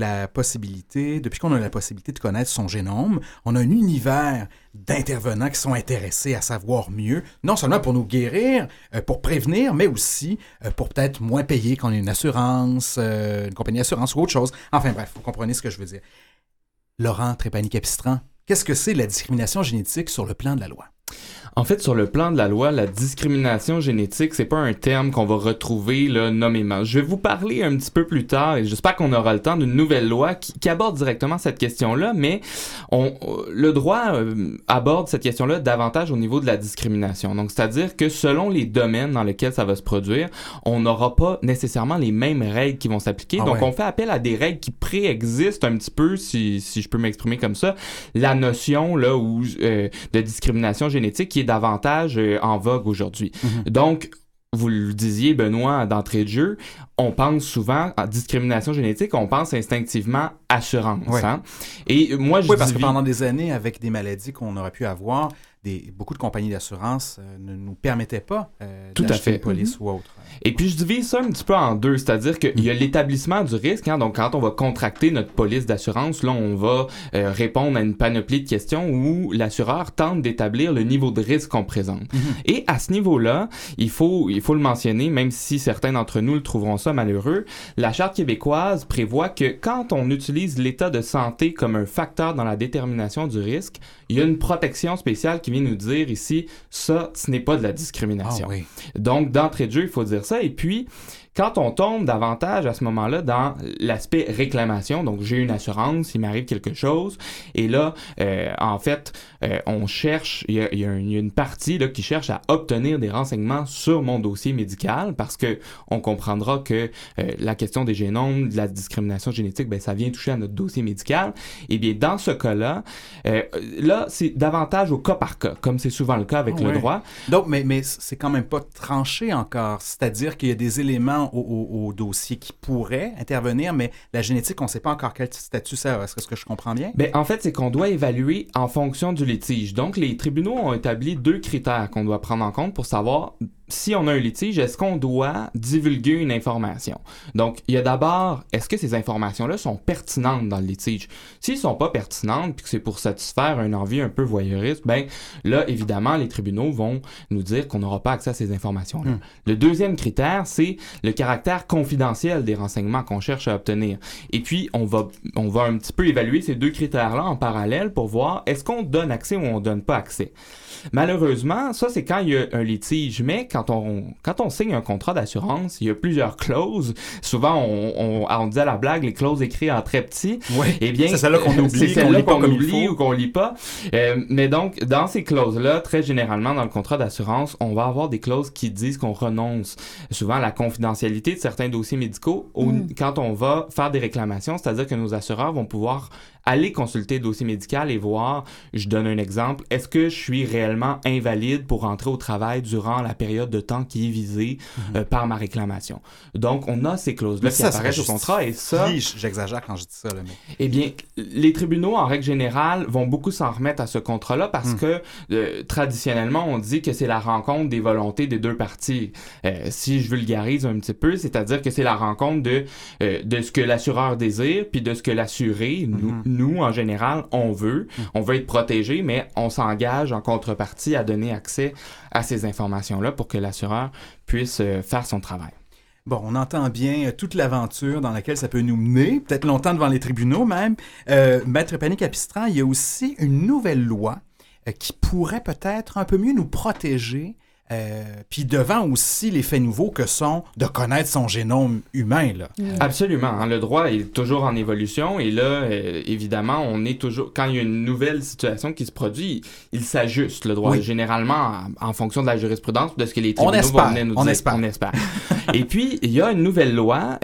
depuis qu'on a la possibilité de connaître son génome, on a un univers d'intervenants qui sont intéressés à savoir mieux, non seulement pour nous guérir, pour prévenir, mais aussi pour peut-être moins payer quand on a une assurance, une compagnie d'assurance ou autre chose. Enfin bref, vous comprenez ce que je veux dire. Laurent Trépanier-Capistran, qu'est-ce que c'est la discrimination génétique sur le plan de la loi?
En fait, sur le plan de la loi, la discrimination génétique, c'est pas un terme qu'on va retrouver là, nommément. Je vais vous parler un petit peu plus tard, et j'espère qu'on aura le temps, d'une nouvelle loi qui aborde directement cette question-là, mais le droit aborde cette question-là davantage au niveau de la discrimination. Donc, c'est-à-dire que selon les domaines dans lesquels ça va se produire, on n'aura pas nécessairement les mêmes règles qui vont s'appliquer. Donc, on fait appel à des règles qui préexistent un petit peu, si je peux m'exprimer comme ça. La notion là de discrimination génétique qui est davantage en vogue aujourd'hui. Donc, vous le disiez, Benoît, d'entrée de jeu, on pense souvent à discrimination génétique, on pense instinctivement assurance.
Ouais.
Hein? Et moi,
parce que pendant des années, avec des maladies qu'on aurait pu avoir, beaucoup de compagnies d'assurance ne nous permettaient pas d'acheter une police ou autre.
Et puis, je divise ça un petit peu en deux, c'est-à-dire qu'il y a l'établissement du risque. Hein, donc, quand on va contracter notre police d'assurance, là, on va répondre à une panoplie de questions où l'assureur tente d'établir le niveau de risque qu'on présente. Et à ce niveau-là, il faut le mentionner, même si certains d'entre nous le trouveront ça malheureux, la Charte québécoise prévoit que quand on utilise l'état de santé comme un facteur dans la détermination du risque, il y a une protection spéciale qui vient nous dire ici, ça, ce n'est pas de la discrimination.
Ah, oui.
Donc, d'entrée de jeu, il faut dire ça. Et puis, quand on tombe davantage à ce moment-là dans l'aspect réclamation, donc j'ai une assurance, il m'arrive quelque chose, et là, en fait, on cherche, il y a une partie là, qui cherche à obtenir des renseignements sur mon dossier médical, parce que on comprendra que la question des génomes, de la discrimination génétique, ben ça vient toucher à notre dossier médical. Et bien, dans ce cas-là, là, c'est davantage au cas par cas, comme c'est souvent le cas avec le droit.
Donc, mais c'est quand même pas tranché encore, c'est-à-dire qu'il y a des éléments seulement au dossier qui pourrait intervenir, mais la génétique, on ne sait pas encore quel statut ça a. Est-ce que je comprends bien?
Ben, en fait, c'est qu'on doit évaluer en fonction du litige. Donc, les tribunaux ont établi 2 critères qu'on doit prendre en compte pour savoir si on a un litige, est-ce qu'on doit divulguer une information? Donc, il y a d'abord, est-ce que ces informations-là sont pertinentes dans le litige? S'ils sont pas pertinentes, puis que c'est pour satisfaire une envie un peu voyeuriste, ben là, évidemment, les tribunaux vont nous dire qu'on n'aura pas accès à ces informations-là. Le deuxième critère, c'est le caractère confidentiel des renseignements qu'on cherche à obtenir. Et puis, on va un petit peu évaluer ces 2 critères-là en parallèle pour voir est-ce qu'on donne accès ou on donne pas accès. Malheureusement, ça, c'est quand il y a un litige, mais quand on signe un contrat d'assurance, il y a plusieurs clauses. Souvent, on dit à la blague, les clauses écrites en très petit.
Oui,
eh bien,
c'est celle-là qu'on oublie,
c'est celle-là qu'on
oublie
oublie ou qu'on lit pas. Mais donc, dans ces clauses-là, très généralement, dans le contrat d'assurance, on va avoir des clauses qui disent qu'on renonce souvent à la confidentialité de certains dossiers médicaux quand on va faire des réclamations, c'est-à-dire que nos assureurs vont pouvoir aller consulter le dossier médical et voir, je donne un exemple, est-ce que je suis réellement invalide pour rentrer au travail durant la période de temps qui est visée par ma réclamation. Donc, on a ces clauses-là qui apparaissent au contrat et ça...
J'exagère quand je dis ça. Là, mais...
Eh bien, les tribunaux, en règle générale, vont beaucoup s'en remettre à ce contrat-là parce que, traditionnellement, on dit que c'est la rencontre des volontés des 2 parties. Si je vulgarise un petit peu, c'est-à-dire que c'est la rencontre de ce que l'assureur désire puis de ce que l'assuré, nous, en général, on veut être protégé, mais on s'engage en contrepartie à donner accès à ces informations-là pour que l'assureur puisse faire son travail.
Bon, on entend bien toute l'aventure dans laquelle ça peut nous mener, peut-être longtemps devant les tribunaux même. Maître Pani-Capistran, il y a aussi une nouvelle loi qui pourrait peut-être un peu mieux nous protéger, puis devant aussi les faits nouveaux que sont de connaître son génome humain. Là.
Absolument. Hein, le droit est toujours en évolution et là, évidemment, on est toujours... Quand il y a une nouvelle situation qui se produit, il s'ajuste, le droit, généralement en fonction de la jurisprudence, de ce que les tribunaux vont venir nous dire. On espère. Et puis, il y a une nouvelle loi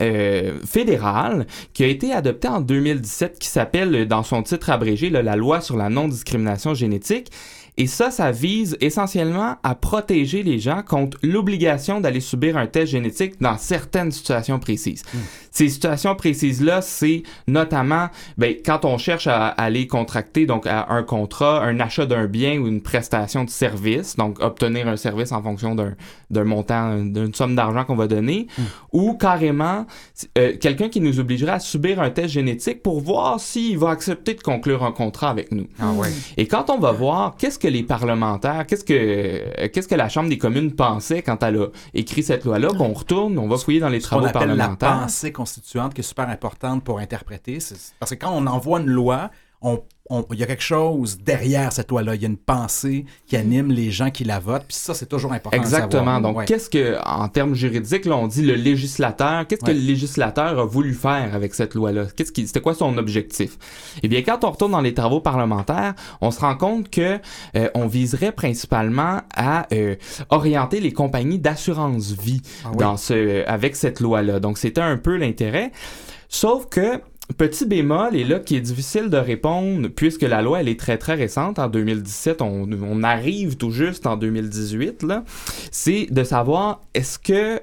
fédérale qui a été adoptée en 2017 qui s'appelle, dans son titre abrégé, la loi sur la non-discrimination génétique. Et ça vise essentiellement à protéger les gens contre l'obligation d'aller subir un test génétique dans certaines situations précises. Ces situations précises-là, c'est notamment quand on cherche à aller contracter donc à un contrat, un achat d'un bien ou une prestation de service, donc obtenir un service en fonction d'un montant, d'une somme d'argent qu'on va donner, ou carrément quelqu'un qui nous obligerait à subir un test génétique pour voir s'il va accepter de conclure un contrat avec nous. Et quand on va voir qu'est-ce que les parlementaires, qu'est-ce que la Chambre des communes pensait quand elle a écrit cette loi-là, qu'on retourne, on va fouiller dans les travaux parlementaires.
La pensée constituante qui est super importante pour interpréter, parce que quand on envoie une loi, il y a quelque chose derrière cette loi-là. Il y a une pensée qui anime les gens qui la votent. Puis ça, c'est toujours important
Exactement.
de savoir.
Donc, qu'est-ce que, en termes juridiques, là, on dit le législateur, qu'est-ce que le législateur a voulu faire avec cette loi-là? C'était quoi son objectif? Eh bien, quand on retourne dans les travaux parlementaires, on se rend compte que on viserait principalement à orienter les compagnies d'assurance vie avec cette loi-là. Donc, c'était un peu l'intérêt. Sauf que petit bémol, et là qui est difficile de répondre, puisque la loi, elle est très très récente, en 2017, on arrive tout juste en 2018, là, c'est de savoir est-ce que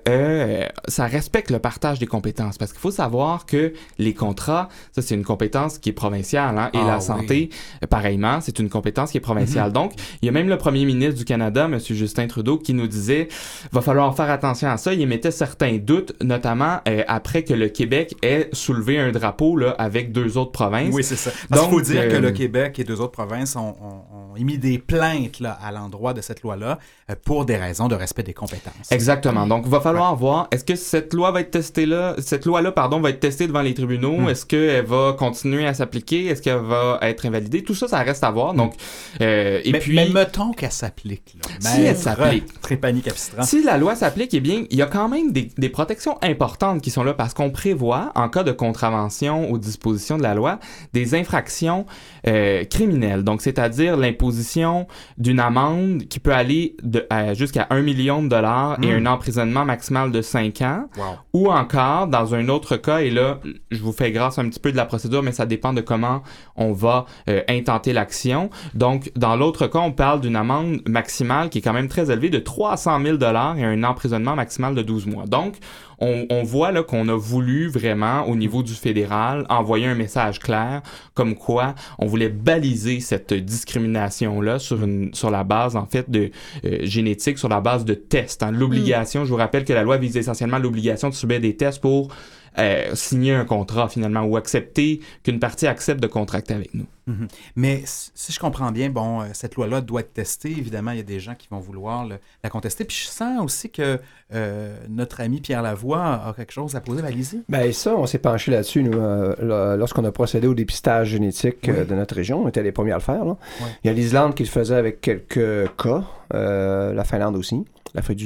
ça respecte le partage des compétences, parce qu'il faut savoir que les contrats, ça c'est une compétence qui est provinciale, hein, et la santé, pareillement, c'est une compétence qui est provinciale. Donc, il y a même le premier ministre du Canada, M. Justin Trudeau, qui nous disait, va falloir faire attention à ça, il émettait certains doutes, notamment après que le Québec ait soulevé un drapeau là, avec 2 autres provinces.
Oui, c'est ça. Parce qu'il faut dire que le Québec et 2 autres provinces ont émis des plaintes là, à l'endroit de cette loi-là pour des raisons de respect des compétences.
Exactement. Donc, il va falloir voir, est-ce que cette loi va être testée là, cette loi-là, va être testée devant les tribunaux? Est-ce qu'elle va continuer à s'appliquer? Est-ce qu'elle va être invalidée? Tout ça, ça reste à voir. Donc, mais
mettons qu'elle s'applique. Là.
Si elle s'applique.
Trépani-Capistran.
Si la loi s'applique, eh bien, il y a quand même des protections importantes qui sont là parce qu'on prévoit, en cas de contravention infractions aux dispositions de la loi, des infractions criminelles. Donc, c'est-à-dire l'imposition d'une amende qui peut aller jusqu'à 1 million de dollars et un emprisonnement maximal de 5 ans.
Wow.
Ou encore, dans un autre cas, et là, je vous fais grâce un petit peu de la procédure, mais ça dépend de comment on va intenter l'action. Donc, dans l'autre cas, on parle d'une amende maximale qui est quand même très élevée de 300 000 $ et un emprisonnement maximal de 12 mois. Donc, on voit là qu'on a voulu vraiment, au niveau du fédéral, envoyer un message clair comme quoi on voulait baliser cette discrimination-là sur la base, en fait, de génétique, sur la base de tests. Hein. L'obligation, je vous rappelle que la loi vise essentiellement l'obligation de subir des tests pour signer un contrat, finalement, ou accepter qu'une partie accepte de contracter avec nous.
Mm-hmm. Mais si je comprends bien, bon, cette loi-là doit être testée. Évidemment, il y a des gens qui vont vouloir la contester. Puis je sens aussi que notre ami Pierre Lavoie a quelque chose à poser à Lizzie.
Bien, ça, on s'est penché là-dessus, nous, lorsqu'on a procédé au dépistage génétique de notre région. On était les premiers à le faire. Là.
Oui.
Il y a l'Islande qui le faisait avec quelques cas, la Finlande aussi, l'Afrique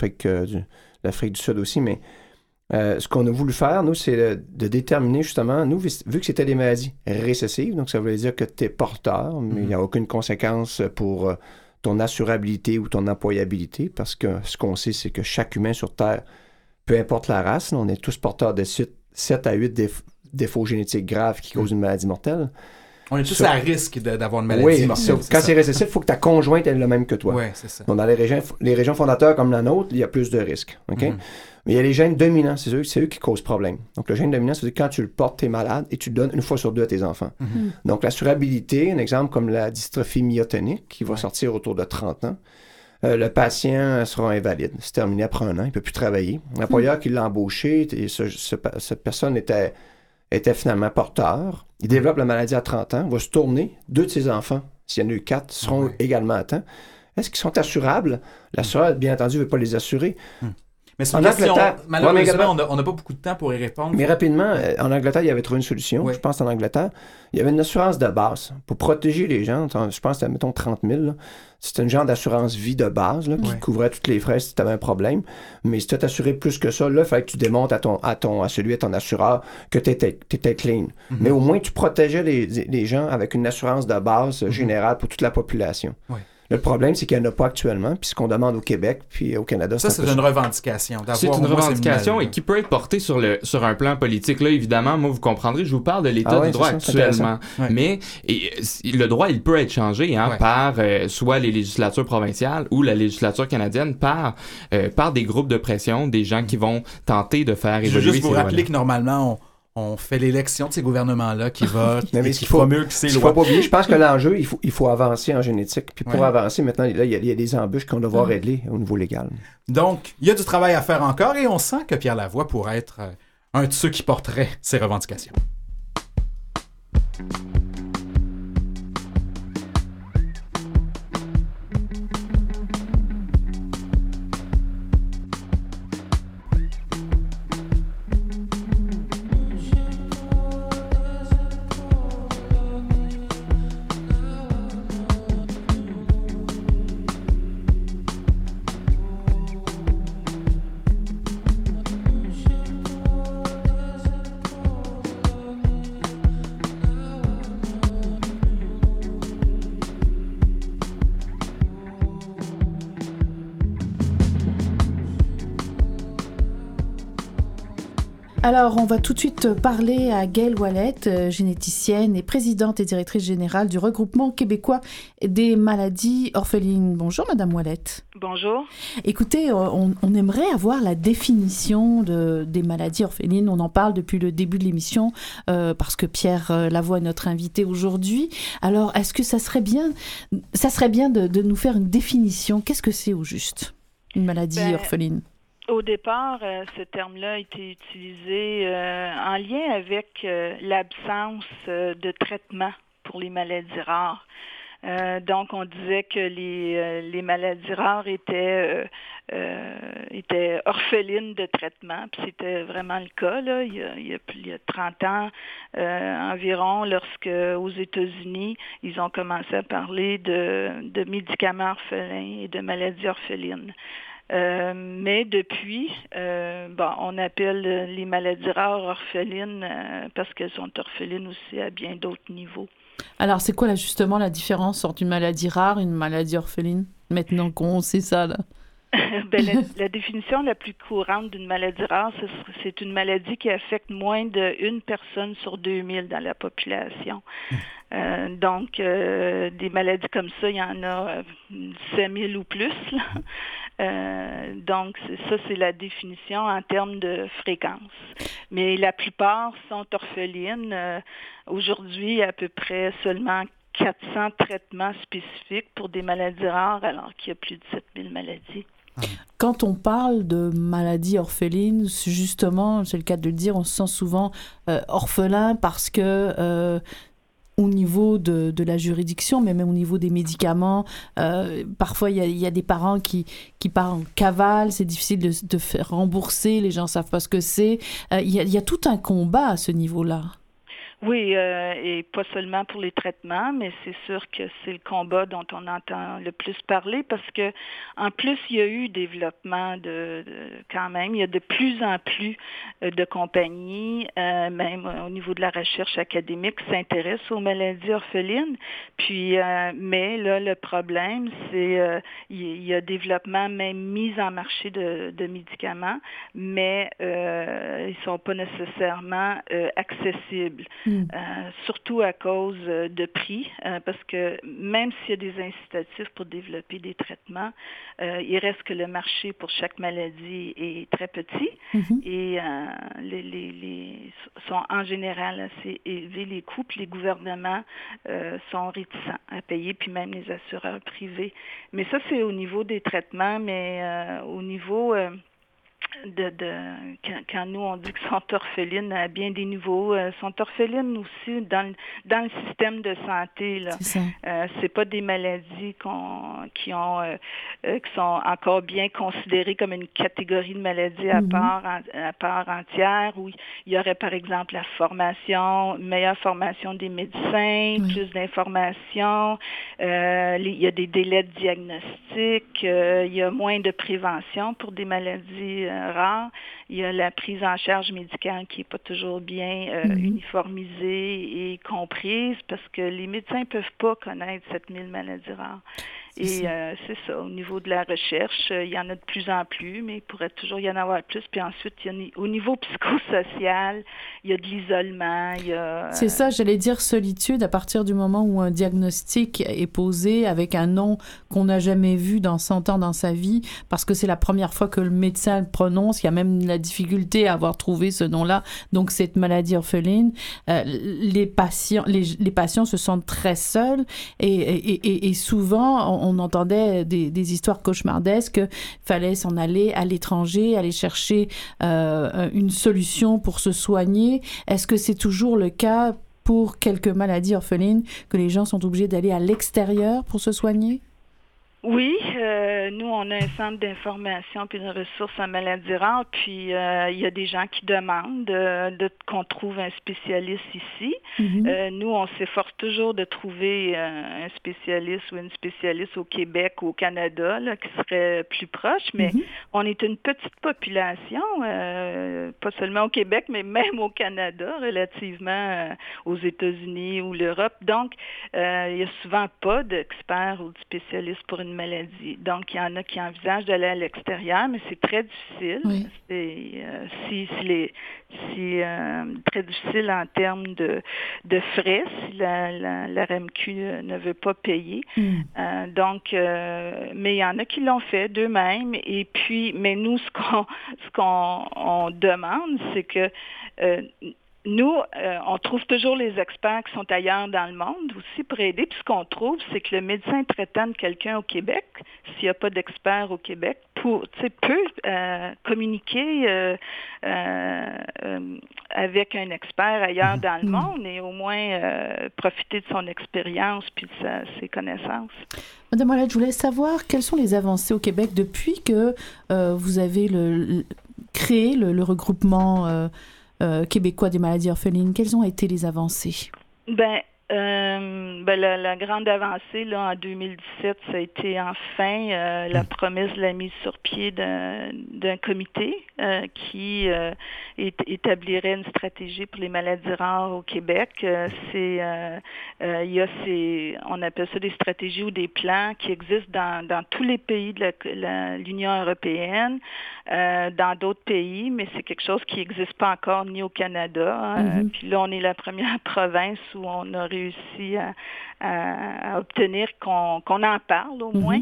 du Sud aussi, mais ce qu'on a voulu faire, nous, c'est de déterminer justement, nous, vu que c'était des maladies récessives, donc ça voulait dire que tu es porteur, mais il n'y a aucune conséquence pour ton assurabilité ou ton employabilité, parce que ce qu'on sait, c'est que chaque humain sur Terre, peu importe la race, on est tous porteurs de 7 à 8 défauts génétiques graves qui causent une maladie mortelle.
On est tous à risque d'avoir une maladie mortelle.
Quand c'est récessif, il faut que ta conjointe ait le même que toi.
Oui, c'est ça.
Donc, dans les régions fondateurs comme la nôtre, il y a plus de risques. Okay? Mais il y a les gènes dominants, c'est eux qui causent problème. Donc, le gène dominant, c'est quand tu le portes, tu es malade et tu le donnes une fois sur deux à tes enfants. Donc, l'assurabilité, un exemple comme la dystrophie myotonique, qui va sortir autour de 30 ans, le patient sera invalide. C'est terminé après 1 an, il ne peut plus travailler. L'employeur qui l'a embauché, cette personne était finalement porteur. Il développe la maladie à 30 ans, va se tourner. 2 de ses enfants, s'il y en a eu 4, seront également atteints. Est-ce qu'ils sont assurables? L'assureur, bien entendu, ne veut pas les assurer.
Mais c'est une question, malheureusement, on n'a pas beaucoup de temps pour y répondre.
Mais rapidement, en Angleterre, il y avait trouvé une solution. Je pense en Angleterre, il y avait une assurance de base pour protéger les gens. Je pense, mettons, 30 000. Là. C'était une genre d'assurance vie de base là, qui couvrait toutes les frais si tu avais un problème. Mais si tu t'assuré plus que ça, là, il fallait que tu démontres à ton assureur que tu étais clean. Mais au moins, tu protégeais les gens avec une assurance de base générale pour toute la population. Le problème, c'est qu'il n'y en a pas actuellement. Puis ce qu'on demande au Québec, puis au Canada,
c'est une revendication.
C'est une revendication et qui peut être portée sur un plan politique. Là, évidemment, moi, vous comprendrez, je vous parle de l'état du droit actuellement. Mais le droit, il peut être changé par soit les législatures provinciales ou la législature canadienne par des groupes de pression, des gens qui vont tenter de faire évoluer ces lois-là.
Je veux juste vous rappeler que normalement, on fait l'élection de ces gouvernements-là qui va mieux que ces lois.
Il ne faut pas oublier, je pense que l'enjeu, il faut avancer en génétique. Puis pour avancer, maintenant, là, il y a des embûches qu'on doit régler au niveau légal.
Donc, il y a du travail à faire encore et on sent que Pierre Lavoie pourrait être un de ceux qui porterait ces revendications.
Alors, on va tout de suite parler à Gail Wallet, généticienne et présidente et directrice générale du regroupement québécois des maladies orphelines. Bonjour, Madame Wallet.
Bonjour.
Écoutez, on aimerait avoir la définition des maladies orphelines. On en parle depuis le début de l'émission parce que Pierre Lavoie est notre invité aujourd'hui. Alors, est-ce que ça serait bien de nous faire une définition? Qu'est-ce que c'est au juste, une maladie orpheline?
Au départ, ce terme-là a été utilisé en lien avec l'absence de traitement pour les maladies rares. Donc, on disait que les maladies rares étaient orphelines de traitement. Puis c'était vraiment le cas, là, il y a 30 ans environ, lorsque aux États-Unis, ils ont commencé à parler de médicaments orphelins et de maladies orphelines. Mais depuis, on appelle les maladies rares orphelines parce qu'elles sont orphelines aussi à bien d'autres niveaux.
Alors, c'est quoi justement la différence entre une maladie rare et une maladie orpheline? Maintenant qu'on sait ça, là.
La définition la plus courante d'une maladie rare, c'est une maladie qui affecte moins d'une personne sur 2000 dans la population. Donc, des maladies comme ça, il y en a 5000 ou plus. Donc, c'est la définition en termes de fréquence. Mais la plupart sont orphelines. Aujourd'hui, il y a à peu près seulement 400 traitements spécifiques pour des maladies rares, alors qu'il y a plus de 7000 maladies.
Quand on parle de maladies orphelines, justement, c'est le cas de le dire, on se sent souvent orphelin parce que au niveau de la juridiction, mais même au niveau des médicaments, parfois il y a des parents qui partent en cavale, c'est difficile de faire rembourser, les gens ne savent pas ce que c'est. Il y a tout un combat à ce niveau-là.
Oui, et pas seulement pour les traitements, mais c'est sûr que c'est le combat dont on entend le plus parler parce que, en plus, il y a eu développement quand même, il y a de plus en plus de compagnies, même au niveau de la recherche académique, qui s'intéressent aux maladies orphelines. Puis, mais là, le problème, c'est il y a développement, même mise en marché de médicaments, mais ils sont pas nécessairement accessibles. Surtout à cause de prix, parce que même s'il y a des incitatifs pour développer des traitements, il reste que le marché pour chaque maladie est très petit et les sont en général assez élevés, les coûts, puis les gouvernements sont réticents à payer, puis même les assureurs privés. Mais ça, c'est au niveau des traitements, mais au niveau... quand nous on dit qu'ils sont orphelines à bien des niveaux, sont orphelines aussi dans le système de santé là. C'est pas des maladies qui sont encore bien considérées comme une catégorie de maladies à part entière, où il y aurait par exemple la formation, meilleure formation des médecins, plus d'informations, il y a des délais de diagnostic, il y a moins de prévention pour des maladies rares. Il y a la prise en charge médicale qui n'est pas toujours bien uniformisée et comprise parce que les médecins ne peuvent pas connaître 7000 maladies rares. Et c'est ça, au niveau de la recherche, il y en a de plus en plus, mais il pourrait toujours y en avoir plus. Puis ensuite, au niveau psychosocial, il y a de l'isolement.
C'est ça, j'allais dire solitude à partir du moment où un diagnostic est posé avec un nom qu'on n'a jamais vu dans 100 ans dans sa vie, parce que c'est la première fois que le médecin le prononce. Il y a même la difficulté à avoir trouvé ce nom-là. Donc, cette maladie orpheline, les patients se sentent très seuls et souvent, on entendait des histoires cauchemardesques. Il fallait s'en aller à l'étranger, aller chercher une solution pour se soigner. Est-ce que c'est toujours le cas pour quelques maladies orphelines que les gens sont obligés d'aller à l'extérieur pour se soigner?
Oui, nous, on a un centre d'information puis de ressources en maladies rares, puis il y a des gens qui demandent qu'on trouve un spécialiste ici. Nous, on s'efforce toujours de trouver un spécialiste ou une spécialiste au Québec ou au Canada là, qui serait plus proche, mais on est une petite population, pas seulement au Québec, mais même au Canada, relativement aux États-Unis ou l'Europe. Donc, il n'y a souvent pas d'experts ou de spécialistes pour une maladie. Donc, il y en a qui envisagent d'aller à l'extérieur, mais c'est très difficile. Oui. C'est très difficile en termes de frais si la RMQ ne veut pas payer. Donc, mais il y en a qui l'ont fait d'eux-mêmes. Et puis, mais nous, ce qu'on demande, c'est que nous, on trouve toujours les experts qui sont ailleurs dans le monde aussi pour aider. Puis ce qu'on trouve, c'est que le médecin traitant de quelqu'un au Québec, s'il n'y a pas d'expert au Québec, peut communiquer avec un expert ailleurs dans le monde et au moins profiter de son expérience puis de ses connaissances.
Madame Ouellette, je voulais savoir quelles sont les avancées au Québec depuis que vous avez créé le regroupement québécois des maladies orphelines. Quelles ont été les avancées?
Ben, La grande avancée là, en 2017, ça a été enfin la promesse de la mise sur pied d'un comité qui établirait une stratégie pour les maladies rares au Québec. Il y a on appelle ça des stratégies ou des plans qui existent dans tous les pays de l'Union européenne, dans d'autres pays, mais c'est quelque chose qui n'existe pas encore ni au Canada. Hein. Puis là, on est la première province où on a réussi à obtenir qu'on en parle au moins.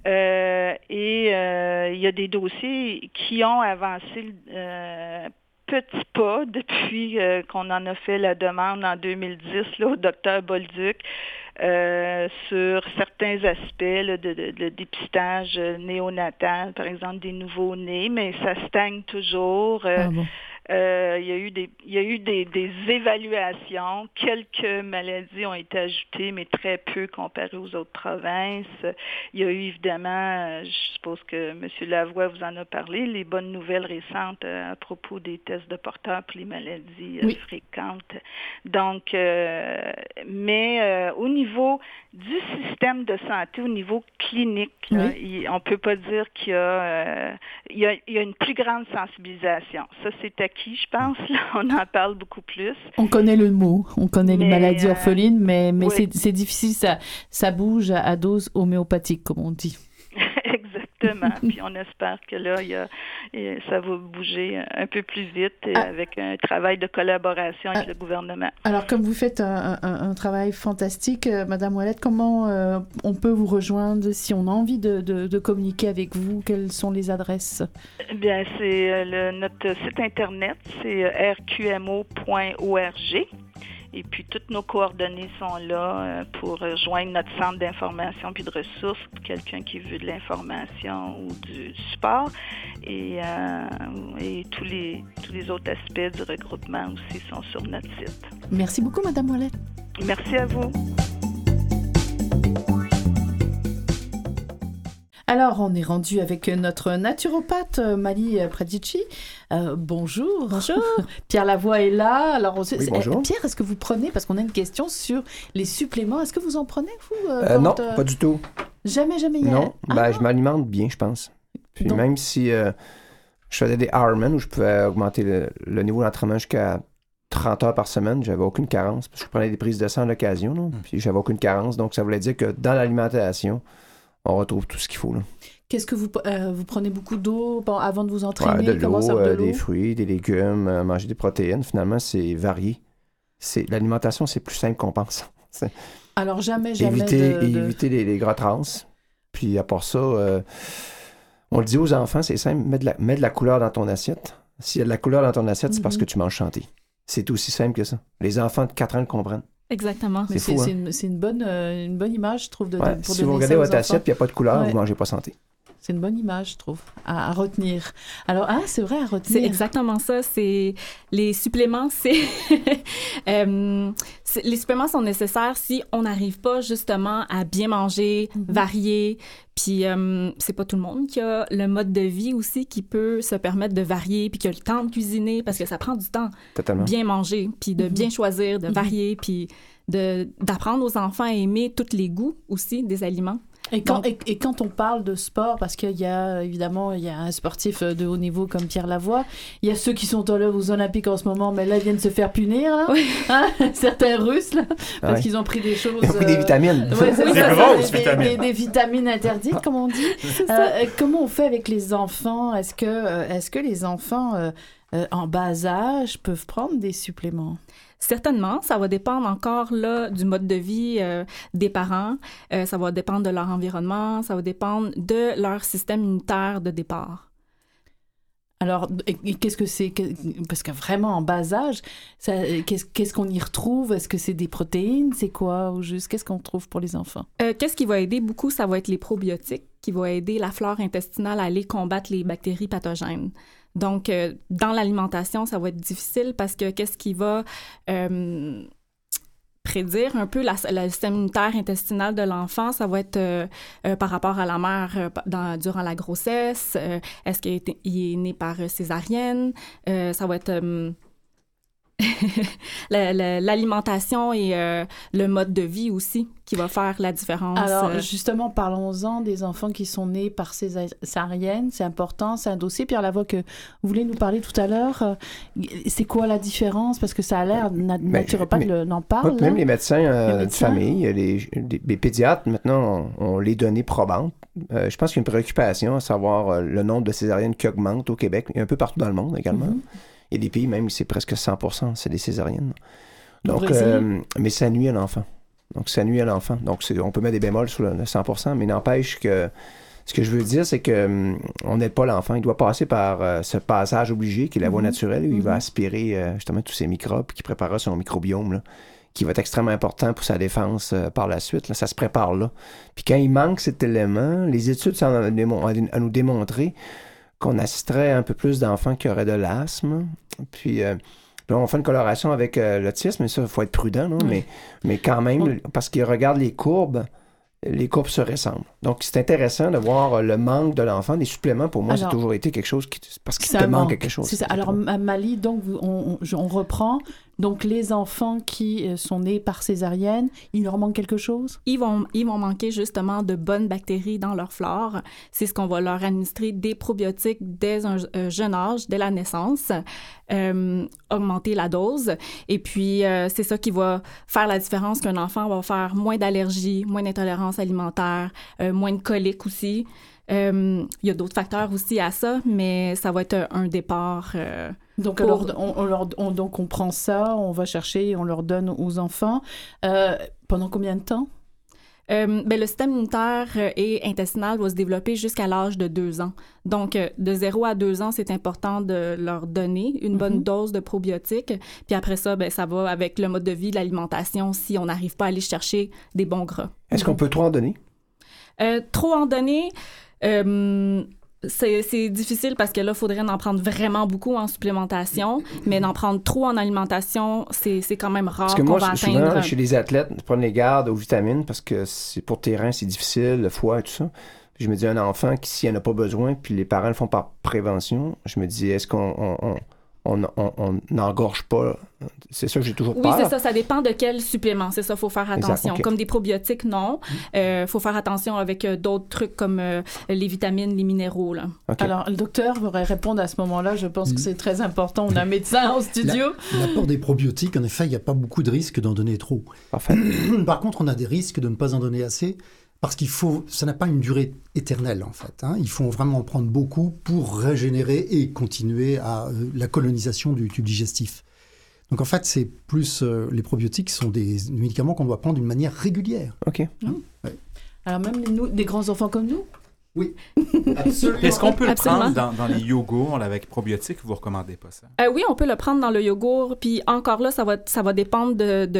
Il y a des dossiers qui ont avancé petit pas depuis qu'on en a fait la demande en 2010 là, au docteur Bolduc sur certains aspects là, de dépistage néonatal, par exemple des nouveaux-nés, mais ça stagne toujours. Il y a eu des évaluations. Quelques maladies ont été ajoutées, mais très peu comparées aux autres provinces. Il y a eu évidemment, je suppose que M. Lavoie vous en a parlé, les bonnes nouvelles récentes à propos des tests de porteurs pour les maladies fréquentes. Donc, mais au niveau du système de santé, au niveau clinique, là, on ne peut pas dire qu'il y a une plus grande sensibilisation. Ça, c'est acquis, je pense. Là, on en parle beaucoup plus.
On connaît le mot, on connaît les maladies orphelines, mais c'est difficile, ça bouge à dose homéopathique, comme on dit.
Exactement. Puis on espère que là, ça va bouger un peu plus vite avec un travail de collaboration avec le gouvernement.
Alors, comme vous faites un travail fantastique, Madame Ouellette, comment on peut vous rejoindre si on a envie de communiquer avec vous? Quelles sont les adresses? Eh
bien, c'est notre site Internet, c'est rqmo.org. Et puis, toutes nos coordonnées sont là pour joindre notre centre d'information puis de ressources pour quelqu'un qui veut de l'information ou du support. Et tous les autres aspects du regroupement aussi sont sur notre site.
Merci beaucoup, Madame Ouellette.
Merci à vous.
Alors, on est rendu avec notre naturopathe, Mali Pradici. Bonjour.
Bonjour.
Pierre Lavoie est là. Alors,
bonjour.
Pierre, est-ce que vous prenez, parce qu'on a une question sur les suppléments, est-ce que vous en prenez, vous
Non, pas du tout.
Jamais.
Non, je m'alimente bien, je pense. Puis donc, même si je faisais des Ironman où je pouvais augmenter le niveau d'entraînement jusqu'à 30 heures par semaine, j'avais aucune carence, parce que je prenais des prises de sang à l'occasion, là, puis j'avais aucune carence. Donc, ça voulait dire que dans l'alimentation, on retrouve tout ce qu'il faut. Là.
Qu'est-ce que vous prenez beaucoup d'eau avant de vous entraîner?
De l'eau, des fruits, des légumes, manger des protéines. Finalement, c'est varié. L'alimentation, c'est plus simple qu'on pense.
Alors, jamais
éviter les gras trans. Puis, à part ça, on le dit aux enfants, c'est simple, mets de la couleur dans ton assiette. S'il y a de la couleur dans ton assiette, c'est parce que tu manges santé. C'est aussi simple que ça. Les enfants de 4 ans le comprennent.
Exactement.
C'est fou,
c'est
une bonne image, je trouve, pour
si vous regardez votre assiette et il n'y a pas de couleur, vous ne mangez pas santé.
C'est une bonne image, je trouve, à retenir. Alors, c'est vrai, à retenir.
C'est exactement ça. Les suppléments, les suppléments sont nécessaires si on n'arrive pas justement à bien manger, varier. Puis, c'est pas tout le monde qui a le mode de vie aussi qui peut se permettre de varier puis qui a le temps de cuisiner parce que ça prend du temps.
Totalement.
Bien manger, puis de bien choisir, de varier, puis d'apprendre aux enfants à aimer tous les goûts aussi des aliments.
Et quand on parle de sport, parce qu'il y a un sportif de haut niveau comme Pierre Lavoie, il y a ceux qui sont aux Olympiques en ce moment, mais là, ils viennent se faire punir, là.
Oui.
Hein? Certains Russes, là, parce qu'ils ont pris des choses...
Ils ont pris des vitamines.
Des vitamines interdites, comme on dit. Comment on fait avec les enfants? Est-ce que les enfants en bas âge peuvent prendre des suppléments?
Certainement, ça va dépendre encore là du mode de vie des parents, ça va dépendre de leur environnement, ça va dépendre de leur système immunitaire de départ.
Alors, qu'est-ce que c'est? Parce que vraiment, en bas âge, qu'est-ce qu'on y retrouve? Est-ce que c'est des protéines? C'est quoi, au juste? Qu'est-ce qu'on trouve pour les enfants?
Qu'est-ce qui va aider beaucoup? Ça va être les probiotiques qui vont aider la flore intestinale à aller combattre les bactéries pathogènes. Donc, dans l'alimentation, ça va être difficile parce que qu'est-ce qui va prédire un peu le système immunitaire intestinal de l'enfant, ça va être par rapport à la mère durant la grossesse, est-ce qu'il est né par césarienne, ça va être... l'alimentation et le mode de vie aussi qui va faire la différence.
Alors, justement, parlons-en des enfants qui sont nés par césarienne. C'est important, c'est un dossier. Pierre Lavoie, que vous voulez nous parler tout à l'heure. C'est quoi la différence? Parce que ça a l'air, naturopathe n'en parle.
Même les médecins de famille, les pédiatres, maintenant, ont les données probantes. Je pense qu'il y a une préoccupation à savoir le nombre de césariennes qui augmente au Québec et un peu partout dans le monde également. Il y a des pays même où c'est presque 100%, c'est des césariennes. Donc, mais ça nuit à l'enfant. Donc, on peut mettre des bémols sur le 100%, mais n'empêche que ce que je veux dire, c'est que on n'aide pas l'enfant. Il doit passer par ce passage obligé qui est la voie naturelle où il va aspirer justement tous ces microbes qui préparera son microbiome, là, qui va être extrêmement important pour sa défense par la suite. Là, ça se prépare là. Puis quand il manque cet élément, les études semblent à nous démontrer qu'on assisterait un peu plus d'enfants qui auraient de l'asthme. Puis là, on fait une coloration avec l'autisme, mais ça, il faut être prudent, non? Mais quand même, parce qu'ils regardent les courbes se ressemblent. Donc, c'est intéressant de voir le manque de l'enfant. Les suppléments, pour moi, c'est toujours été quelque chose parce qu'il te manque quelque chose.
C'est ça. Alors, Mali, donc, on reprend. Donc, les enfants qui sont nés par césarienne, il leur manque quelque chose?
Ils vont manquer justement de bonnes bactéries dans leur flore. C'est ce qu'on va leur administrer des probiotiques dès un jeune âge, dès la naissance, augmenter la dose. Et puis, c'est ça qui va faire la différence qu'un enfant va faire moins d'allergies, moins d'intolérance alimentaire, moins de coliques aussi. Il y a d'autres facteurs aussi à ça, mais ça va être un départ...
Donc, donc, on prend ça, on va chercher, on leur donne aux enfants. Pendant combien de temps?
Le système immunitaire et intestinal va se développer jusqu'à l'âge de 2 ans. Donc, de 0 à 2 ans, c'est important de leur donner une bonne dose de probiotiques. Puis après ça, ça va avec le mode de vie, l'alimentation, si on n'arrive pas à aller chercher des bons gras.
Est-ce qu'on peut trop en donner?
Trop en donner... c'est difficile parce que là, il faudrait en prendre vraiment beaucoup en supplémentation, mais d'en prendre trop en alimentation, c'est quand même rare qu'on va atteindre. Parce que moi, souvent,
chez les athlètes, je prends les gardes aux vitamines parce que pour tes reins, c'est difficile, le foie et tout ça. Puis je me dis, un enfant qui, s'il n'en a pas besoin, puis les parents le font par prévention, je me dis, est-ce qu'on n'engorge pas? C'est ça que j'ai toujours peur.
Oui, c'est ça. Ça dépend de quel supplément. C'est ça, il faut faire attention. Exact, okay. Comme des probiotiques, non. Faut faire attention avec d'autres trucs comme les vitamines, les minéraux. Là.
Okay. Alors, le docteur pourrait répondre à ce moment-là. Je pense que c'est très important. On a un médecin en studio.
L'apport des probiotiques, en effet, il n'y a pas beaucoup de risques d'en donner trop.
Parfait.
Par contre, on a des risques de ne pas en donner assez. Parce ça n'a pas une durée éternelle, en fait. Il faut vraiment en prendre beaucoup pour régénérer et continuer à la colonisation du tube digestif. Donc, en fait, c'est plus... les probiotiques sont des médicaments qu'on doit prendre d'une manière régulière.
OK.
Ouais. Alors, même des grands enfants comme nous?
Oui,
absolument. Est-ce qu'on peut le prendre dans les yogourts avec probiotiques? Vous ne recommandez pas ça?
Oui, on peut le prendre dans le yogourt. Puis encore là, ça va dépendre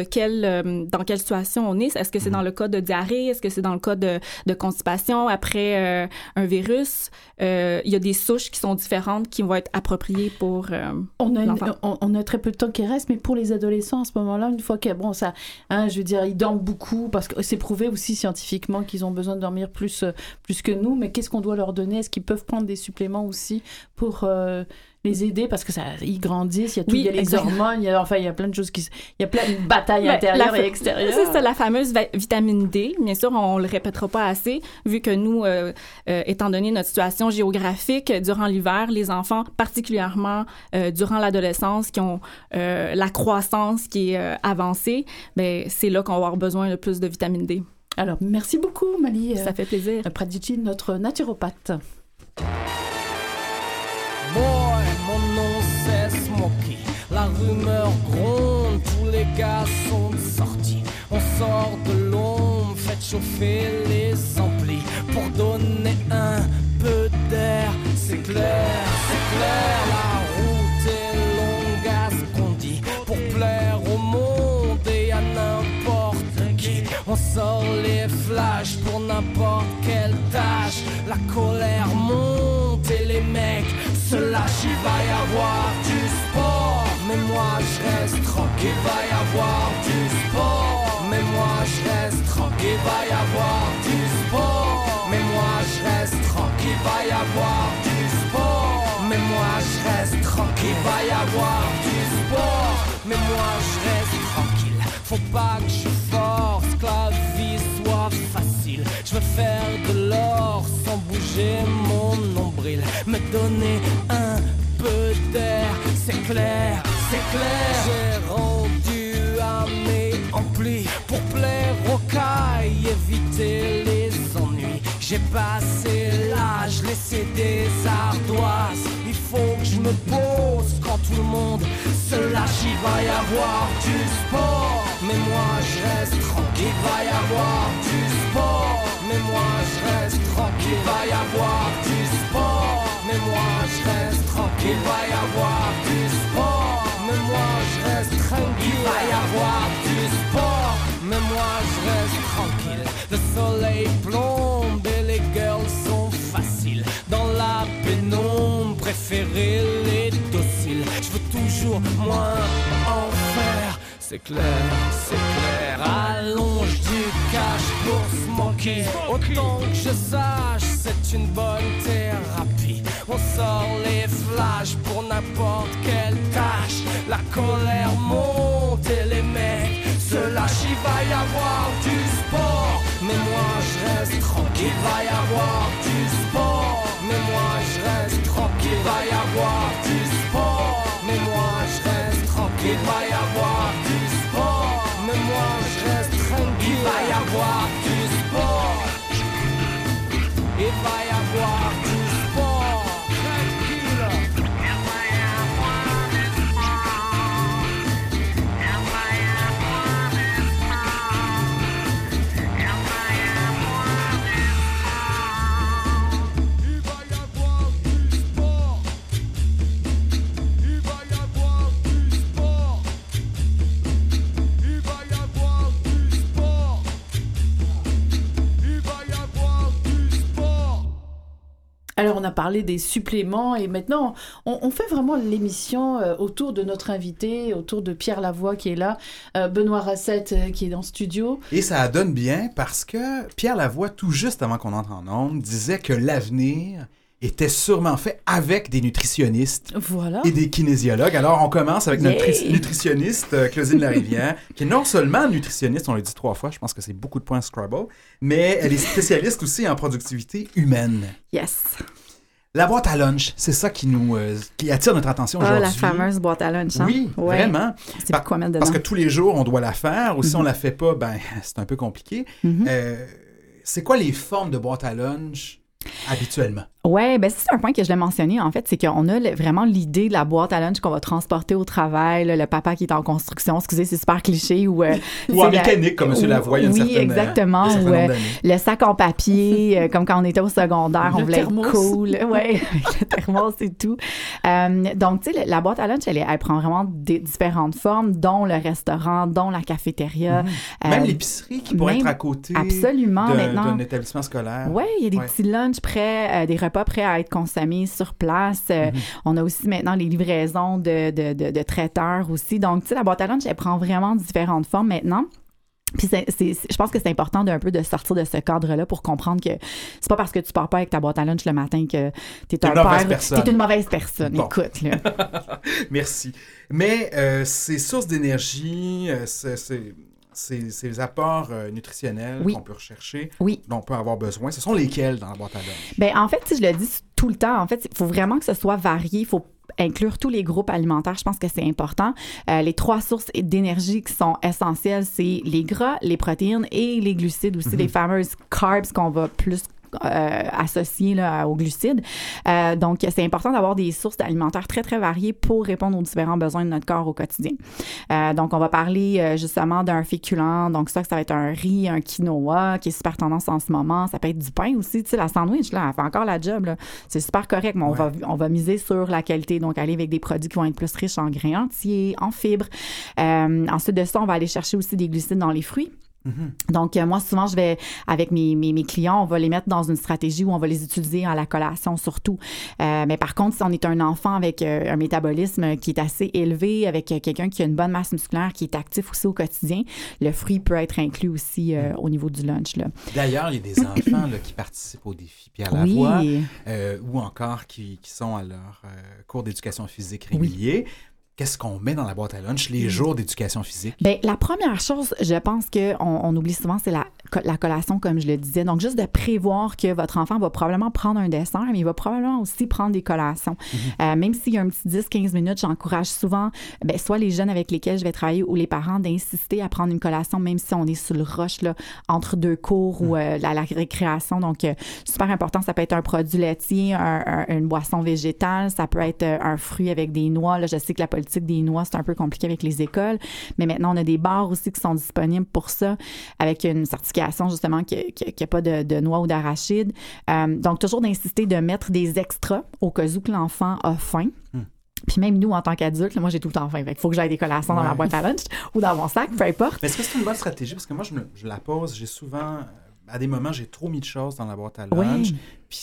dans quelle situation on est. Est-ce que c'est dans le cas de diarrhée? Est-ce que c'est dans le cas de constipation après un virus? Il y a des souches qui sont différentes qui vont être appropriées pour l'enfant.
On a très peu de temps qui reste, mais pour les adolescents, à ce moment-là, une fois que, je veux dire, ils dorment beaucoup, parce que c'est prouvé aussi scientifiquement qu'ils ont besoin de dormir plus que nous, mais qu'est-ce qu'on doit leur donner? Est-ce qu'ils peuvent prendre des suppléments aussi pour les aider? Parce que ils grandissent, il y a les hormones, il y a plein de choses il y a plein de batailles intérieures et extérieures.
C'est ça, la fameuse vitamine D. Bien sûr, on le répétera pas assez, vu que nous, étant donné notre situation géographique, durant l'hiver, les enfants, particulièrement durant l'adolescence, qui ont la croissance qui est avancée, c'est là qu'on va avoir besoin le plus de vitamine D.
Alors, merci beaucoup, Mali.
Ça fait plaisir.
Pradici, notre naturopathe.
Boy, mon nom c'est Smokey. La rumeur gronde, tous les gars sont sortis. On sort de l'ombre, faites chauffer les amplis pour donner un peu d'air. C'est clair, la route est longue à ce qu'on dit. Pour plaire au monde et à n'importe qui. On sort les flashs pour n'importe quelle tâche. La colère monte et les mecs se lâchent. Il va y avoir du sport, mais moi je reste tranquille. Il va y avoir du sport, mais moi je reste tranquille. Il va y avoir du sport, mais moi je reste tranquille. Il va y avoir du sport, mais moi je reste tranquille. Il va y avoir du sport, mais moi je reste tranquille. Faut pas que je force, que la vie soit facile. Je veux faire de l'or sans bouger mon nombril. Me donner un peu d'air, c'est clair, c'est clair. J'ai rendu à mes amplis pour plaire aux cailles, éviter les ennuis. J'ai passé l'âge, laissé des ardoises. Il faut que je me pose quand tout le monde se lâche. Il va y avoir du sport, mais moi je reste tranquille. Il va y avoir du sport, mais moi je reste tranquille. Il va y avoir du sport, mais moi je reste tranquille. Il va y avoir du sport, mais moi je reste tranquille. Il va y avoir du sport, mais moi je reste tranquille. Le soleil plombe et les girls sont faciles. Dans la pénombre, préférer les dociles. Je veux toujours moins en faire. C'est clair, c'est clair. Allonge du cash pour se manquer. Autant que je sache, c'est une bonne thérapie. On sort les flashs pour n'importe quelle tâche. La colère monte et les mecs se lâchent. Il va y avoir du sport, mais moi je reste tranquille. Il va y avoir du sport, mais moi je reste tranquille. Il va y avoir du sport, mais moi je reste tranquille. Il va y avoir du sport, mais moi je reste tranquille. Il va y avoir du sport, il va y avoir du sport, tranquille.
Alors, on a parlé des suppléments et maintenant, on fait vraiment l'émission autour de notre invité, autour de Pierre Lavoie qui est là, Benoît Racette qui est dans le studio.
Et ça donne bien parce que Pierre Lavoie, tout juste avant qu'on entre en ondes, disait que l'avenir était sûrement fait avec des nutritionnistes et des kinésiologues. Alors, on commence avec notre nutritionniste, Claudine Larivière, qui est non seulement nutritionniste, on l'a dit 3 fois, je pense que c'est beaucoup de points Scrabble, mais elle est spécialiste aussi en productivité humaine.
Yes.
La boîte à lunch, c'est ça qui attire notre attention aujourd'hui.
La fameuse boîte à lunch. Hein?
Oui, vraiment.
C'est quoi mettre dedans?
Parce que tous les jours, on doit la faire, ou si on la fait pas, ben c'est un peu compliqué. C'est quoi les formes de boîte à lunch habituellement?
Oui, ben c'est un point que je l'ai mentionné, en fait, c'est qu'on a vraiment l'idée de la boîte à lunch qu'on va transporter au travail, là, le papa qui est en construction, excusez, c'est super cliché, ou
en mécanique, comme M. Lavoie, il y a une certaine...
Oui, exactement, ou le sac en papier, comme quand on était au secondaire, on voulait être cool. Oui, avec le thermos et tout. Donc, tu sais, la boîte à lunch, elle prend vraiment différentes formes, dont le restaurant, dont la cafétéria.
Même l'épicerie qui pourrait être à côté d'un établissement scolaire.
Oui, il y a des petits lunchs prêts, des repas prêts à être consommés sur place. On a aussi maintenant les livraisons de traiteurs aussi. Donc, tu sais, la boîte à lunch, elle prend vraiment différentes formes maintenant. Puis je pense que c'est important d'un peu de sortir de ce cadre-là pour comprendre que c'est pas parce que tu pars pas avec ta boîte à lunch le matin que t'es une mauvaise personne. Bon. Écoute, là.
Merci. Mais ces sources d'énergie, ces apports nutritionnels qu'on peut rechercher, dont on peut avoir besoin, ce sont lesquels dans la boîte à lunch?
Bien, en fait, si je le dis tout le temps, en fait, il faut vraiment que ce soit varié. Il faut inclure tous les groupes alimentaires. Je pense que c'est important. Les 3 sources d'énergie qui sont essentielles, c'est les gras, les protéines et les glucides aussi, les fameuses carbs qu'on va plus associés là, aux glucides. Donc, c'est important d'avoir des sources alimentaires très, très variées pour répondre aux différents besoins de notre corps au quotidien. Donc, on va parler justement d'un féculent. Donc, ça va être un riz, un quinoa, qui est super tendance en ce moment. Ça peut être du pain aussi. Tu sais, la sandwich, là, elle fait encore la job. Là. C'est super correct, mais on va miser sur la qualité. Donc, aller avec des produits qui vont être plus riches en grains entiers, en fibres. Ensuite de ça, on va aller chercher aussi des glucides dans les fruits. Donc, moi, souvent, je vais, avec mes clients, on va les mettre dans une stratégie où on va les utiliser à la collation surtout. Mais par contre, si on est un enfant avec un métabolisme qui est assez élevé, avec quelqu'un qui a une bonne masse musculaire, qui est actif aussi au quotidien, le fruit peut être inclus aussi au niveau du lunch. Là.
D'ailleurs, il y a des enfants là, qui participent au défi Pierre Lavoie ou encore qui sont à leur cours d'éducation physique régulier. qu'est-ce qu'on met dans la boîte à lunch les jours d'éducation physique?
Bien, la première chose, je pense qu'on oublie souvent, c'est la collation, comme je le disais. Donc, juste de prévoir que votre enfant va probablement prendre un dessert, mais il va probablement aussi prendre des collations. Même s'il y a un petit 10-15 minutes, j'encourage souvent, soit les jeunes avec lesquels je vais travailler ou les parents d'insister à prendre une collation, même si on est sur le rush là, entre deux cours ou la récréation. Donc, super important, ça peut être un produit laitier, une boisson végétale, ça peut être un fruit avec des noix. Là, je sais que la politique des noix, c'est un peu compliqué avec les écoles, mais maintenant, on a des bars aussi qui sont disponibles pour ça, avec une certification justement qu'il n'y a pas de noix ou d'arachide. Donc, toujours d'insister de mettre des extras au cas où que l'enfant a faim. Puis même nous, en tant qu'adultes, là, moi, j'ai tout le temps faim. Il faut que j'aille des collations dans ma boîte à lunch ou dans mon sac, peu importe.
Mais est-ce que c'est une bonne stratégie? Parce que moi, je la pose, j'ai souvent... À des moments, j'ai trop mis de choses dans la boîte à lunch.
Oui.
Puis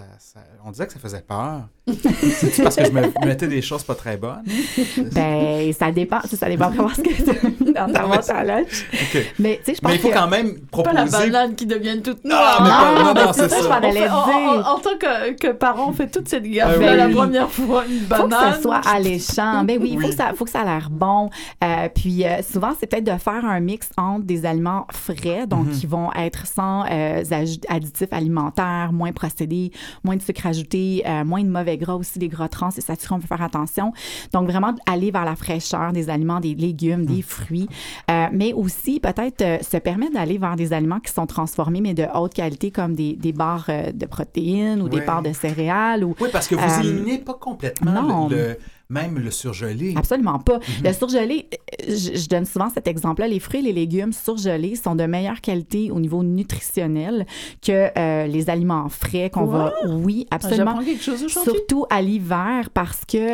on disait que ça faisait peur. C'est-tu parce que je me mettais des choses pas très bonnes?
Ben, ça dépend. Ça dépend vraiment ce que tu as mis dans ta boîte à lunch.
Okay.
Mais tu sais, je pense
mais il faut quand même proposer...
Pas la banane qui devient toute noire.
Ah, non, c'est ça.
Je m'en allais dire.
En tant que parent, on fait toute cette gaffe la première fois, une banane.
Faut que ça soit alléchant. Ben oui, faut que ça a l'air bon. Puis souvent, c'est peut-être de faire un mix entre des aliments frais, donc qui vont être sans additifs alimentaires, moins procédés, moins de sucre ajouté, moins de mauvais gras aussi, des gras trans et saturés, on peut faire attention. Donc, vraiment, aller vers la fraîcheur des aliments, des légumes, des fruits, mais aussi peut-être se permettre d'aller vers des aliments qui sont transformés, mais de haute qualité, comme des barres de protéines ou des barres de céréales. Ou,
oui, parce que vous éliminez pas complètement même le surgelé.
Absolument pas. Le surgelé, je donne souvent cet exemple-là, les fruits et les légumes surgelés sont de meilleure qualité au niveau nutritionnel que les aliments frais qu'on va... Oui, absolument.
J'apprends quelque chose aujourd'hui.
Surtout à l'hiver parce que...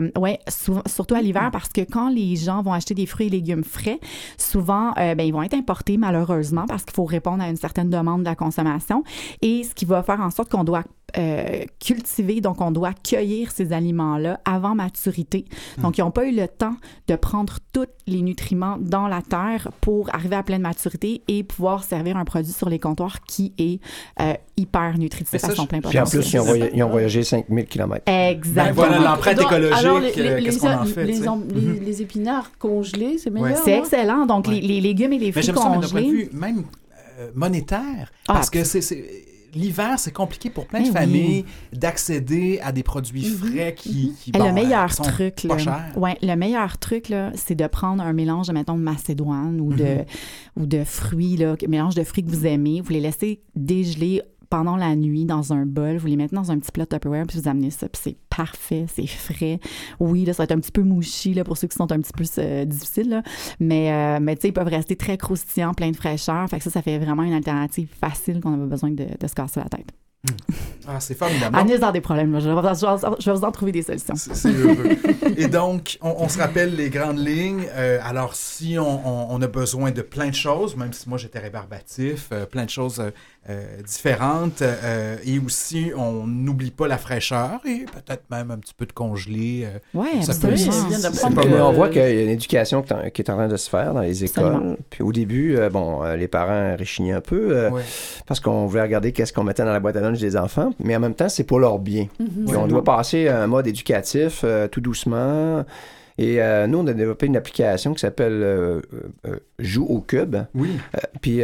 surtout à l'hiver parce que quand les gens vont acheter des fruits et légumes frais, souvent, ils vont être importés malheureusement parce qu'il faut répondre à une certaine demande de la consommation et ce qui va faire en sorte qu'on doit cultiver, donc on doit cueillir ces aliments-là avant maturité. Donc, ils n'ont pas eu le temps de prendre tous les nutriments dans la terre pour arriver à pleine maturité et pouvoir servir un produit sur les comptoirs qui est hyper nutritif à son plein
potentiel. Puis en plus, ils ont voyagé 5000 km.
Exactement.
Ben voilà l'empreinte écologique. Alors, qu'est-ce qu'on en fait?
Les épinards congelés, c'est meilleur.
C'est excellent. Donc, les légumes et les fruits congelés.
Mais j'aime ça, mais d'un point de vue même monétaire. Parce que l'hiver, c'est compliqué pour plein de familles d'accéder à des produits frais qui
le meilleur
sont
truc,
pas chers.
Le meilleur truc, là, c'est de prendre un mélange, mettons, de macédoine ou de fruits, là, mélange de fruits que vous aimez. Vous les laissez dégeler pendant la nuit dans un bol, vous les mettez dans un petit plat Tupperware, puis vous amenez ça, puis c'est parfait, c'est frais. Oui, là, ça va être un petit peu mouchi, là, pour ceux qui sont un petit peu difficiles, là. Mais tu sais, ils peuvent rester très croustillants, plein de fraîcheur. Fait que ça fait vraiment une alternative facile qu'on n'a pas besoin de se casser la tête.
Ah, c'est formidable.
Agnès a des problèmes, là. Je vais vous en trouver des solutions.
C'est heureux. Et donc, on se rappelle les grandes lignes. Alors, si on a besoin de plein de choses, même si moi j'étais rébarbatif, plein de choses différentes, et aussi, on n'oublie pas la fraîcheur et peut-être même un petit peu de congelé.
Oui,
absolument. On voit qu'il y a une éducation qui est en train de se faire dans les écoles. Absolument. Puis au début, les parents réchignaient un peu parce qu'on voulait regarder qu'est-ce qu'on mettait dans la boîte à lunch des enfants, mais en même temps, c'est pour leur bien. On doit passer à un mode éducatif tout doucement. Et nous, on a développé une application qui s'appelle Joue au cube.
Oui.
Puis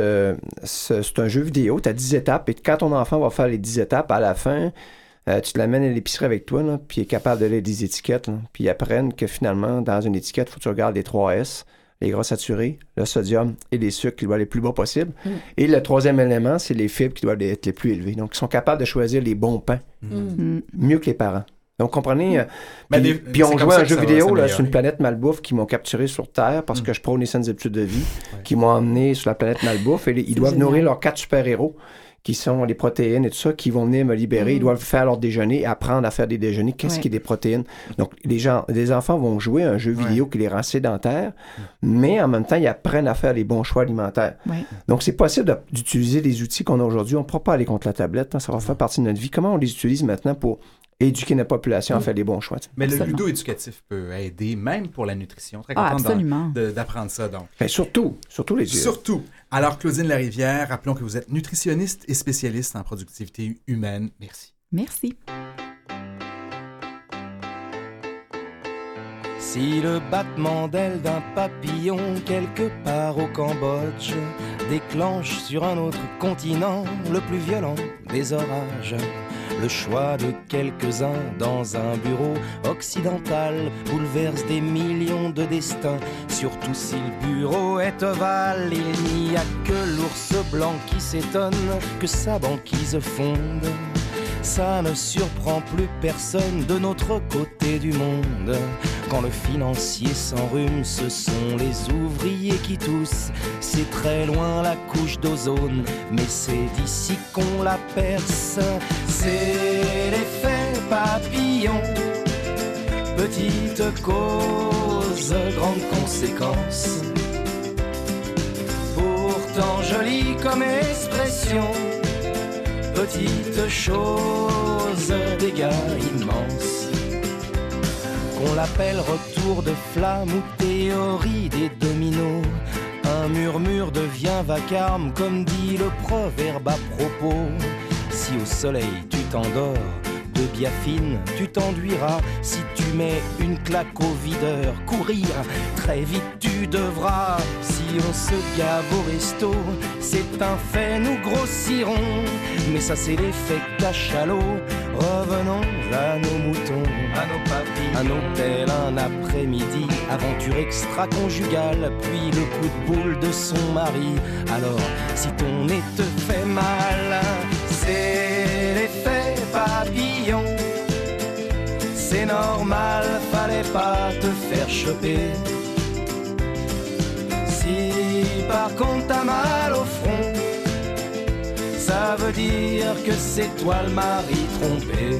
c'est un jeu vidéo, tu as 10 étapes, et quand ton enfant va faire les 10 étapes, à la fin, tu te l'amènes à l'épicerie avec toi, là, puis il est capable de lire des étiquettes. Là, puis ils apprennent que finalement, dans une étiquette, il faut que tu regardes les 3 S. Les gras saturés, le sodium et les sucres qui doivent être les plus bas possibles. Et le troisième élément, c'est les fibres qui doivent être les plus élevées. Donc, ils sont capables de choisir les bons pains, mieux que les parents. Donc, comprenez, puis on jouait à un jeu vidéo là, sur une planète malbouffe qui m'ont capturé sur Terre parce que je prône les saines habitudes de vie, qui m'ont emmené sur la planète malbouffe. Et ils doivent nourrir leurs 4 super-héros, qui sont les protéines et tout ça, qui vont venir me libérer. Ils doivent faire leur déjeuner, apprendre à faire des déjeuners. Qu'est-ce qui est des protéines? Donc, les enfants vont jouer à un jeu vidéo qui les rend sédentaires, mais en même temps, ils apprennent à faire les bons choix alimentaires. Donc, c'est possible d'utiliser les outils qu'on a aujourd'hui. On ne pourra pas aller contre la tablette. Hein, ça va faire partie de notre vie. Comment on les utilise maintenant pour éduquer notre population à faire les bons choix?
Mais le ludo-éducatif peut aider, même pour la nutrition. Très content d'apprendre ça, donc.
Ben, surtout les yeux.
Surtout. Alors, Claudine Larivière, rappelons que vous êtes nutritionniste et spécialiste en productivité humaine. Merci.
Merci.
Si le battement d'aile d'un papillon quelque part au Cambodge déclenche sur un autre continent le plus violent des orages, le choix de quelques-uns dans un bureau occidental bouleverse des millions de destins. Surtout si le bureau est ovale, il n'y a que l'ours blanc qui s'étonne que sa banquise fonde. Ça ne surprend plus personne de notre côté du monde. Quand le financier s'enrhume, ce sont les ouvriers qui toussent. C'est très loin la couche d'ozone, mais c'est d'ici qu'on la perce. C'est l'effet papillon, petite cause, grande conséquence. Pourtant jolie comme expression, petite chose, dégâts immenses. Qu'on l'appelle retour de flamme ou théorie des dominos, un murmure devient vacarme, comme dit le proverbe à propos. Si au soleil tu t'endors, de biafine tu t'enduiras. Si tu mets une claque au videur, courir, très vite tu devras. Si on se gave au resto, c'est un fait, nous grossirons. Mais ça c'est l'effet cachalot. Revenons à nos moutons, à nos papilles, un hôtel, un après-midi, aventure extra-conjugale, puis le coup de boule de son mari. Alors, si ton nez te fait mal, c'est l'effet papillon. C'est normal, fallait pas te faire choper. Si par contre t'as mal au front, ça veut dire que c'est toi le mari trompé.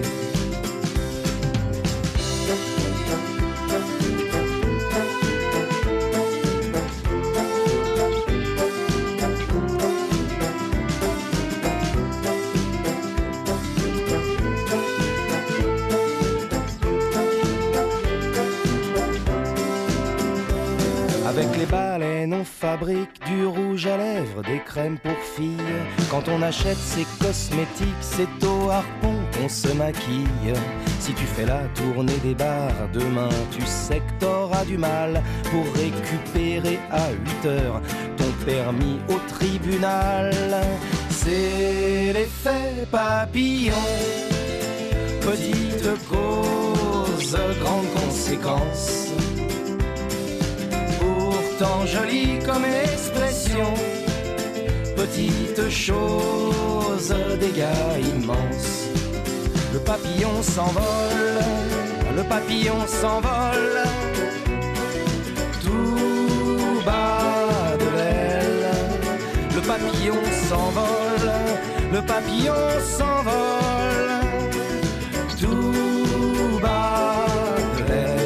Avec les baleines, on fabrique du rouge à lèvres, des crèmes pour filles. Quand on achète ses cosmétiques, c'est au harpon qu'on se maquille. Si tu fais la tournée des bars, demain tu sais que t'auras du mal pour récupérer à 8 heures ton permis au tribunal. C'est l'effet papillon, petite cause, grande conséquence. Pourtant jolie comme expression, petite chose, dégâts immenses. Le papillon s'envole, le papillon s'envole, tout bas de l'aile. Le papillon s'envole, le papillon s'envole, tout bas de l'aile.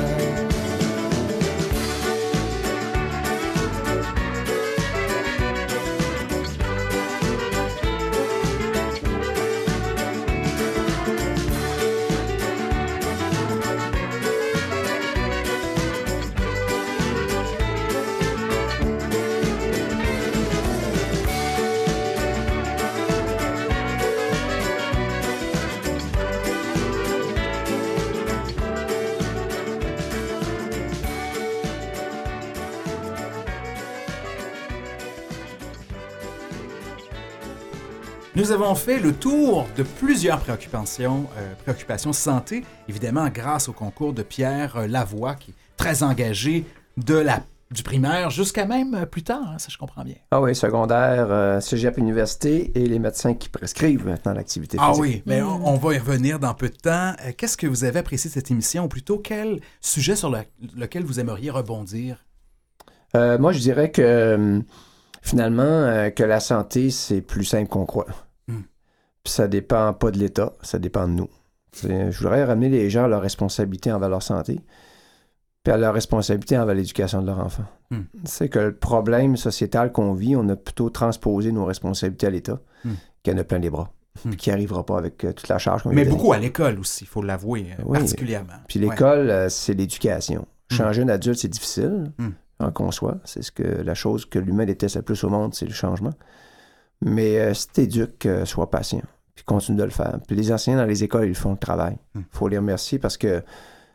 Nous avons fait le tour de plusieurs préoccupations santé, évidemment grâce au concours de Pierre Lavoie, qui est très engagé du primaire jusqu'à même plus tard, hein, si je comprends bien.
Ah oui, secondaire, cégep, université et les médecins qui prescrivent maintenant l'activité physique.
Ah oui, mais on va y revenir dans peu de temps. Qu'est-ce que vous avez apprécié de cette émission, ou plutôt quel sujet sur lequel vous aimeriez rebondir?
Moi, je dirais que finalement, que la santé, c'est plus simple qu'on croit. Puis ça dépend pas de l'État, ça dépend de nous. Je voudrais ramener les gens à leur responsabilité envers leur santé, puis à leur responsabilité envers l'éducation de leur enfant. C'est que le problème sociétal qu'on vit, on a plutôt transposé nos responsabilités à l'État, qui en a plein les bras, puis qui n'arrivera pas avec toute la charge qu'on lui a
Mais
donnée.
beaucoup à l'école aussi, il faut l'avouer, particulièrement.
Puis l'école, c'est l'éducation. Changer un adulte, c'est difficile, en conçoit. C'est la chose que l'humain déteste le plus au monde, c'est le changement. Mais si t'éduques, sois patient, puis continue de le faire. Puis les enseignants dans les écoles, ils font le travail. Il faut les remercier parce que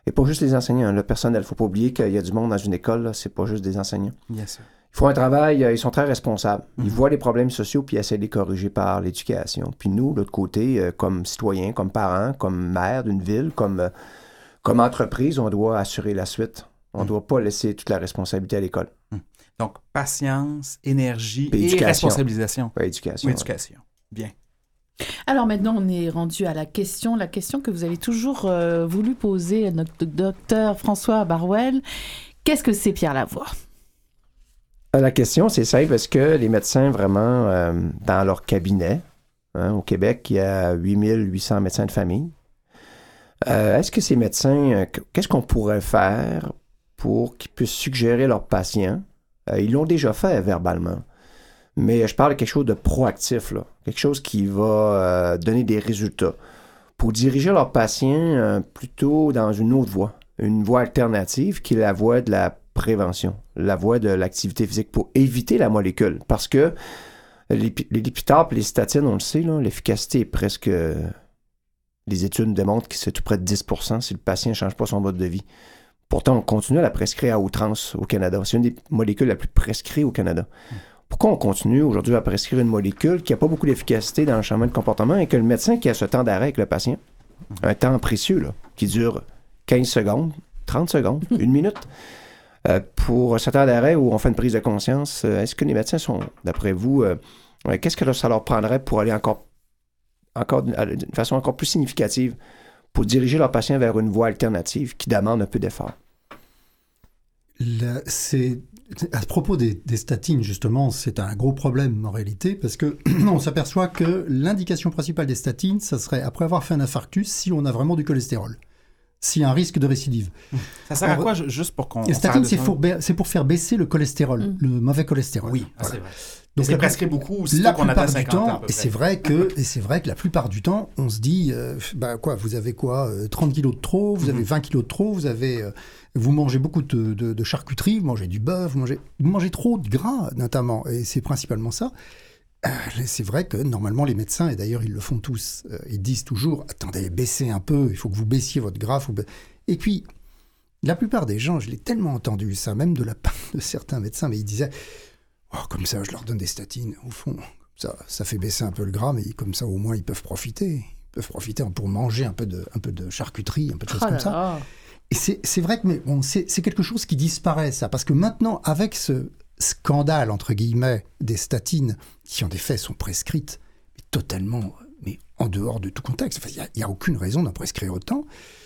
Et pas juste les enseignants, le personnel. Il ne faut pas oublier qu'il y a du monde dans une école, là, c'est pas juste des enseignants.
Bien sûr.
Ils font un travail, ils sont très responsables. Ils voient les problèmes sociaux puis ils essaient de les corriger par l'éducation. Puis nous, de l'autre côté, comme citoyens, comme parents, comme maire d'une ville, comme entreprise, on doit assurer la suite. On ne doit pas laisser toute la responsabilité à l'école.
Donc, patience, énergie
Puis
et
éducation.
responsabilisation.
Ouais, éducation.
Oui, éducation. Bien.
Alors maintenant, on est rendu à la question que vous avez toujours voulu poser à notre docteur François Barouel. Qu'est-ce que c'est Pierre Lavoie?
La question, c'est simple. Est-ce que les médecins, vraiment, dans leur cabinet, au Québec, il y a 8800 médecins de famille, est-ce que ces médecins, qu'est-ce qu'on pourrait faire pour qu'ils puissent suggérer leurs patients? Ils l'ont déjà fait verbalement. Mais je parle de quelque chose de proactif, là. Quelque chose qui va donner des résultats. Pour diriger leurs patients plutôt dans une autre voie, une voie alternative qui est la voie de la prévention, la voie de l'activité physique pour éviter la molécule. Parce que les Lipitor et les statines, on le sait, là, l'efficacité est presque... les études démontrent que c'est tout près de 10% si le patient ne change pas son mode de vie. Pourtant, on continue à la prescrire à outrance au Canada. C'est une des molécules la plus prescrites au Canada. Pourquoi on continue aujourd'hui à prescrire une molécule qui n'a pas beaucoup d'efficacité dans le changement de comportement et que le médecin qui a ce temps d'arrêt avec le patient, un temps précieux là, qui dure 15 secondes, 30 secondes, une minute, pour ce temps d'arrêt où on fait une prise de conscience, est-ce que les médecins sont, d'après vous, qu'est-ce que ça leur prendrait pour aller encore d'une façon encore plus significative pour diriger leurs patients vers une voie alternative qui demande un peu d'effort?
À propos des statines, justement, c'est un gros problème en réalité, parce que on s'aperçoit que l'indication principale des statines, ça serait après avoir fait un infarctus, si on a vraiment du cholestérol, s'il y a un risque de récidive.
Ça sert à quoi, juste pour qu'on...
Les statines, c'est pour faire baisser le cholestérol, le mauvais cholestérol.
Oui,
voilà.
c'est vrai. Donc c'est prescrit beaucoup aussitôt
la
qu'on atteint
plupart
50
du temps,
ans.
et c'est vrai que la plupart du temps, on se dit, vous avez quoi, 30 kilos de trop, vous avez 20 kilos de trop, vous mangez beaucoup de charcuterie, vous mangez du bœuf, vous mangez trop de gras notamment, et c'est principalement ça. C'est vrai que normalement les médecins, et d'ailleurs ils le font tous, ils disent toujours, attendez, baissez un peu, il faut que vous baissiez votre gras. Et puis, la plupart des gens, je l'ai tellement entendu ça, même de la part de certains médecins, mais ils disaient... Oh, comme ça, je leur donne des statines, au fond. Ça fait baisser un peu le gras, mais comme ça, au moins, ils peuvent profiter. Ils peuvent profiter pour manger un peu de charcuterie, un peu de choses comme ça. Et c'est vrai que c'est quelque chose qui disparaît, ça. Parce que maintenant, avec ce scandale, entre guillemets, des statines, qui en effet sont prescrites, mais totalement, mais en dehors de tout contexte, il n'y a aucune raison d'en prescrire autant,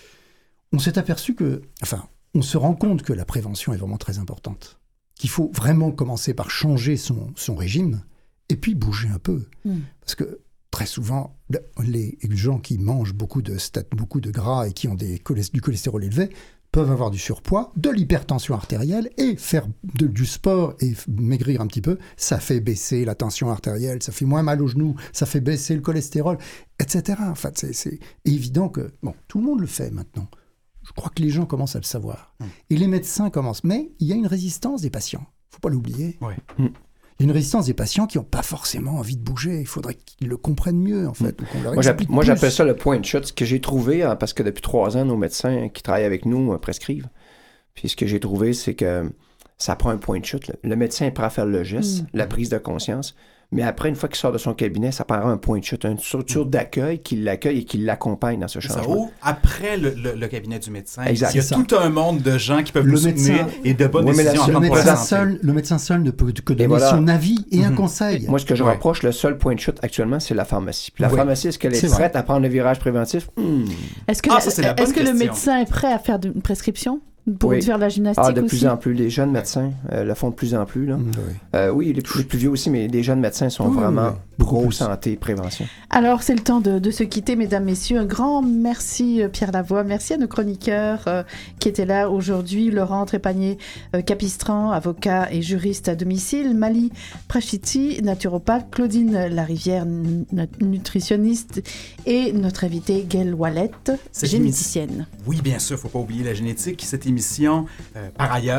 on s'est aperçu on se rend compte que la prévention est vraiment très importante. Qu'il faut vraiment commencer par changer son régime et puis bouger un peu. Parce que très souvent, les gens qui mangent beaucoup de gras et qui ont du cholestérol élevé peuvent avoir du surpoids, de l'hypertension artérielle et faire du sport et maigrir un petit peu. Ça fait baisser la tension artérielle, ça fait moins mal aux genoux, ça fait baisser le cholestérol, etc. En fait, c'est évident que tout le monde le fait maintenant. Je crois que les gens commencent à le savoir. Et les médecins commencent. Mais il y a une résistance des patients. Il ne faut pas l'oublier.
Ouais.
Il y a une résistance des patients qui n'ont pas forcément envie de bouger. Il faudrait qu'ils le comprennent mieux, en fait.
Moi, j'appelle ça le point de chute. Ce que j'ai trouvé, parce que depuis 3 ans, nos médecins qui travaillent avec nous prescrivent. Puis ce que j'ai trouvé, c'est que ça prend un point de chute. Le médecin est prêt à faire le geste, la prise de conscience. Mais après, une fois qu'il sort de son cabinet, ça prendra un point de chute, une structure d'accueil qui l'accueille et qui l'accompagne dans ce changement.
Après le cabinet du médecin,
exact,
il y a tout un monde de gens qui peuvent le soutenir et de bonnes décisions.
Le médecin seul ne peut que donner son avis et un conseil.
Moi, ce que je reproche, le seul point de chute actuellement, c'est la pharmacie. Puis la pharmacie, est-ce qu'elle est prête à prendre le virage préventif?
Est-ce que le médecin est prêt à faire une prescription? Pour faire de la gymnastique
de
aussi?
Plus en plus. Les jeunes médecins le font de plus en plus. Là. Oui, les plus vieux aussi, mais les jeunes médecins sont vraiment pro-santé, prévention.
Alors, c'est le temps de se quitter, mesdames, messieurs. Un grand merci, Pierre Lavoie. Merci à nos chroniqueurs qui étaient là aujourd'hui. Laurent Trépanier-Capistran, avocat et juriste à domicile. Mali Prachiti, naturopathe. Claudine Larivière, nutritionniste. Et notre invitée, Gaëlle Ouellette, généticienne.
Oui, bien sûr, il ne faut pas oublier la génétique. Cette émission, par ailleurs,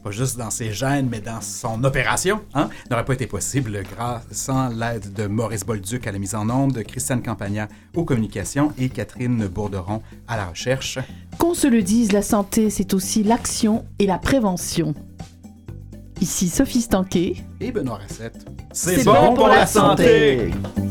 pas juste dans ses gènes, mais dans son opération, n'aurait pas été possible sans l'aide de Maurice Bolduc à la mise en onde, de Christiane Campagna aux communications et Catherine Bourderon à la recherche.
Qu'on se le dise, la santé, c'est aussi l'action et la prévention. Ici Sophie Stanquet
et Benoît Racette.
C'est bon pour la santé.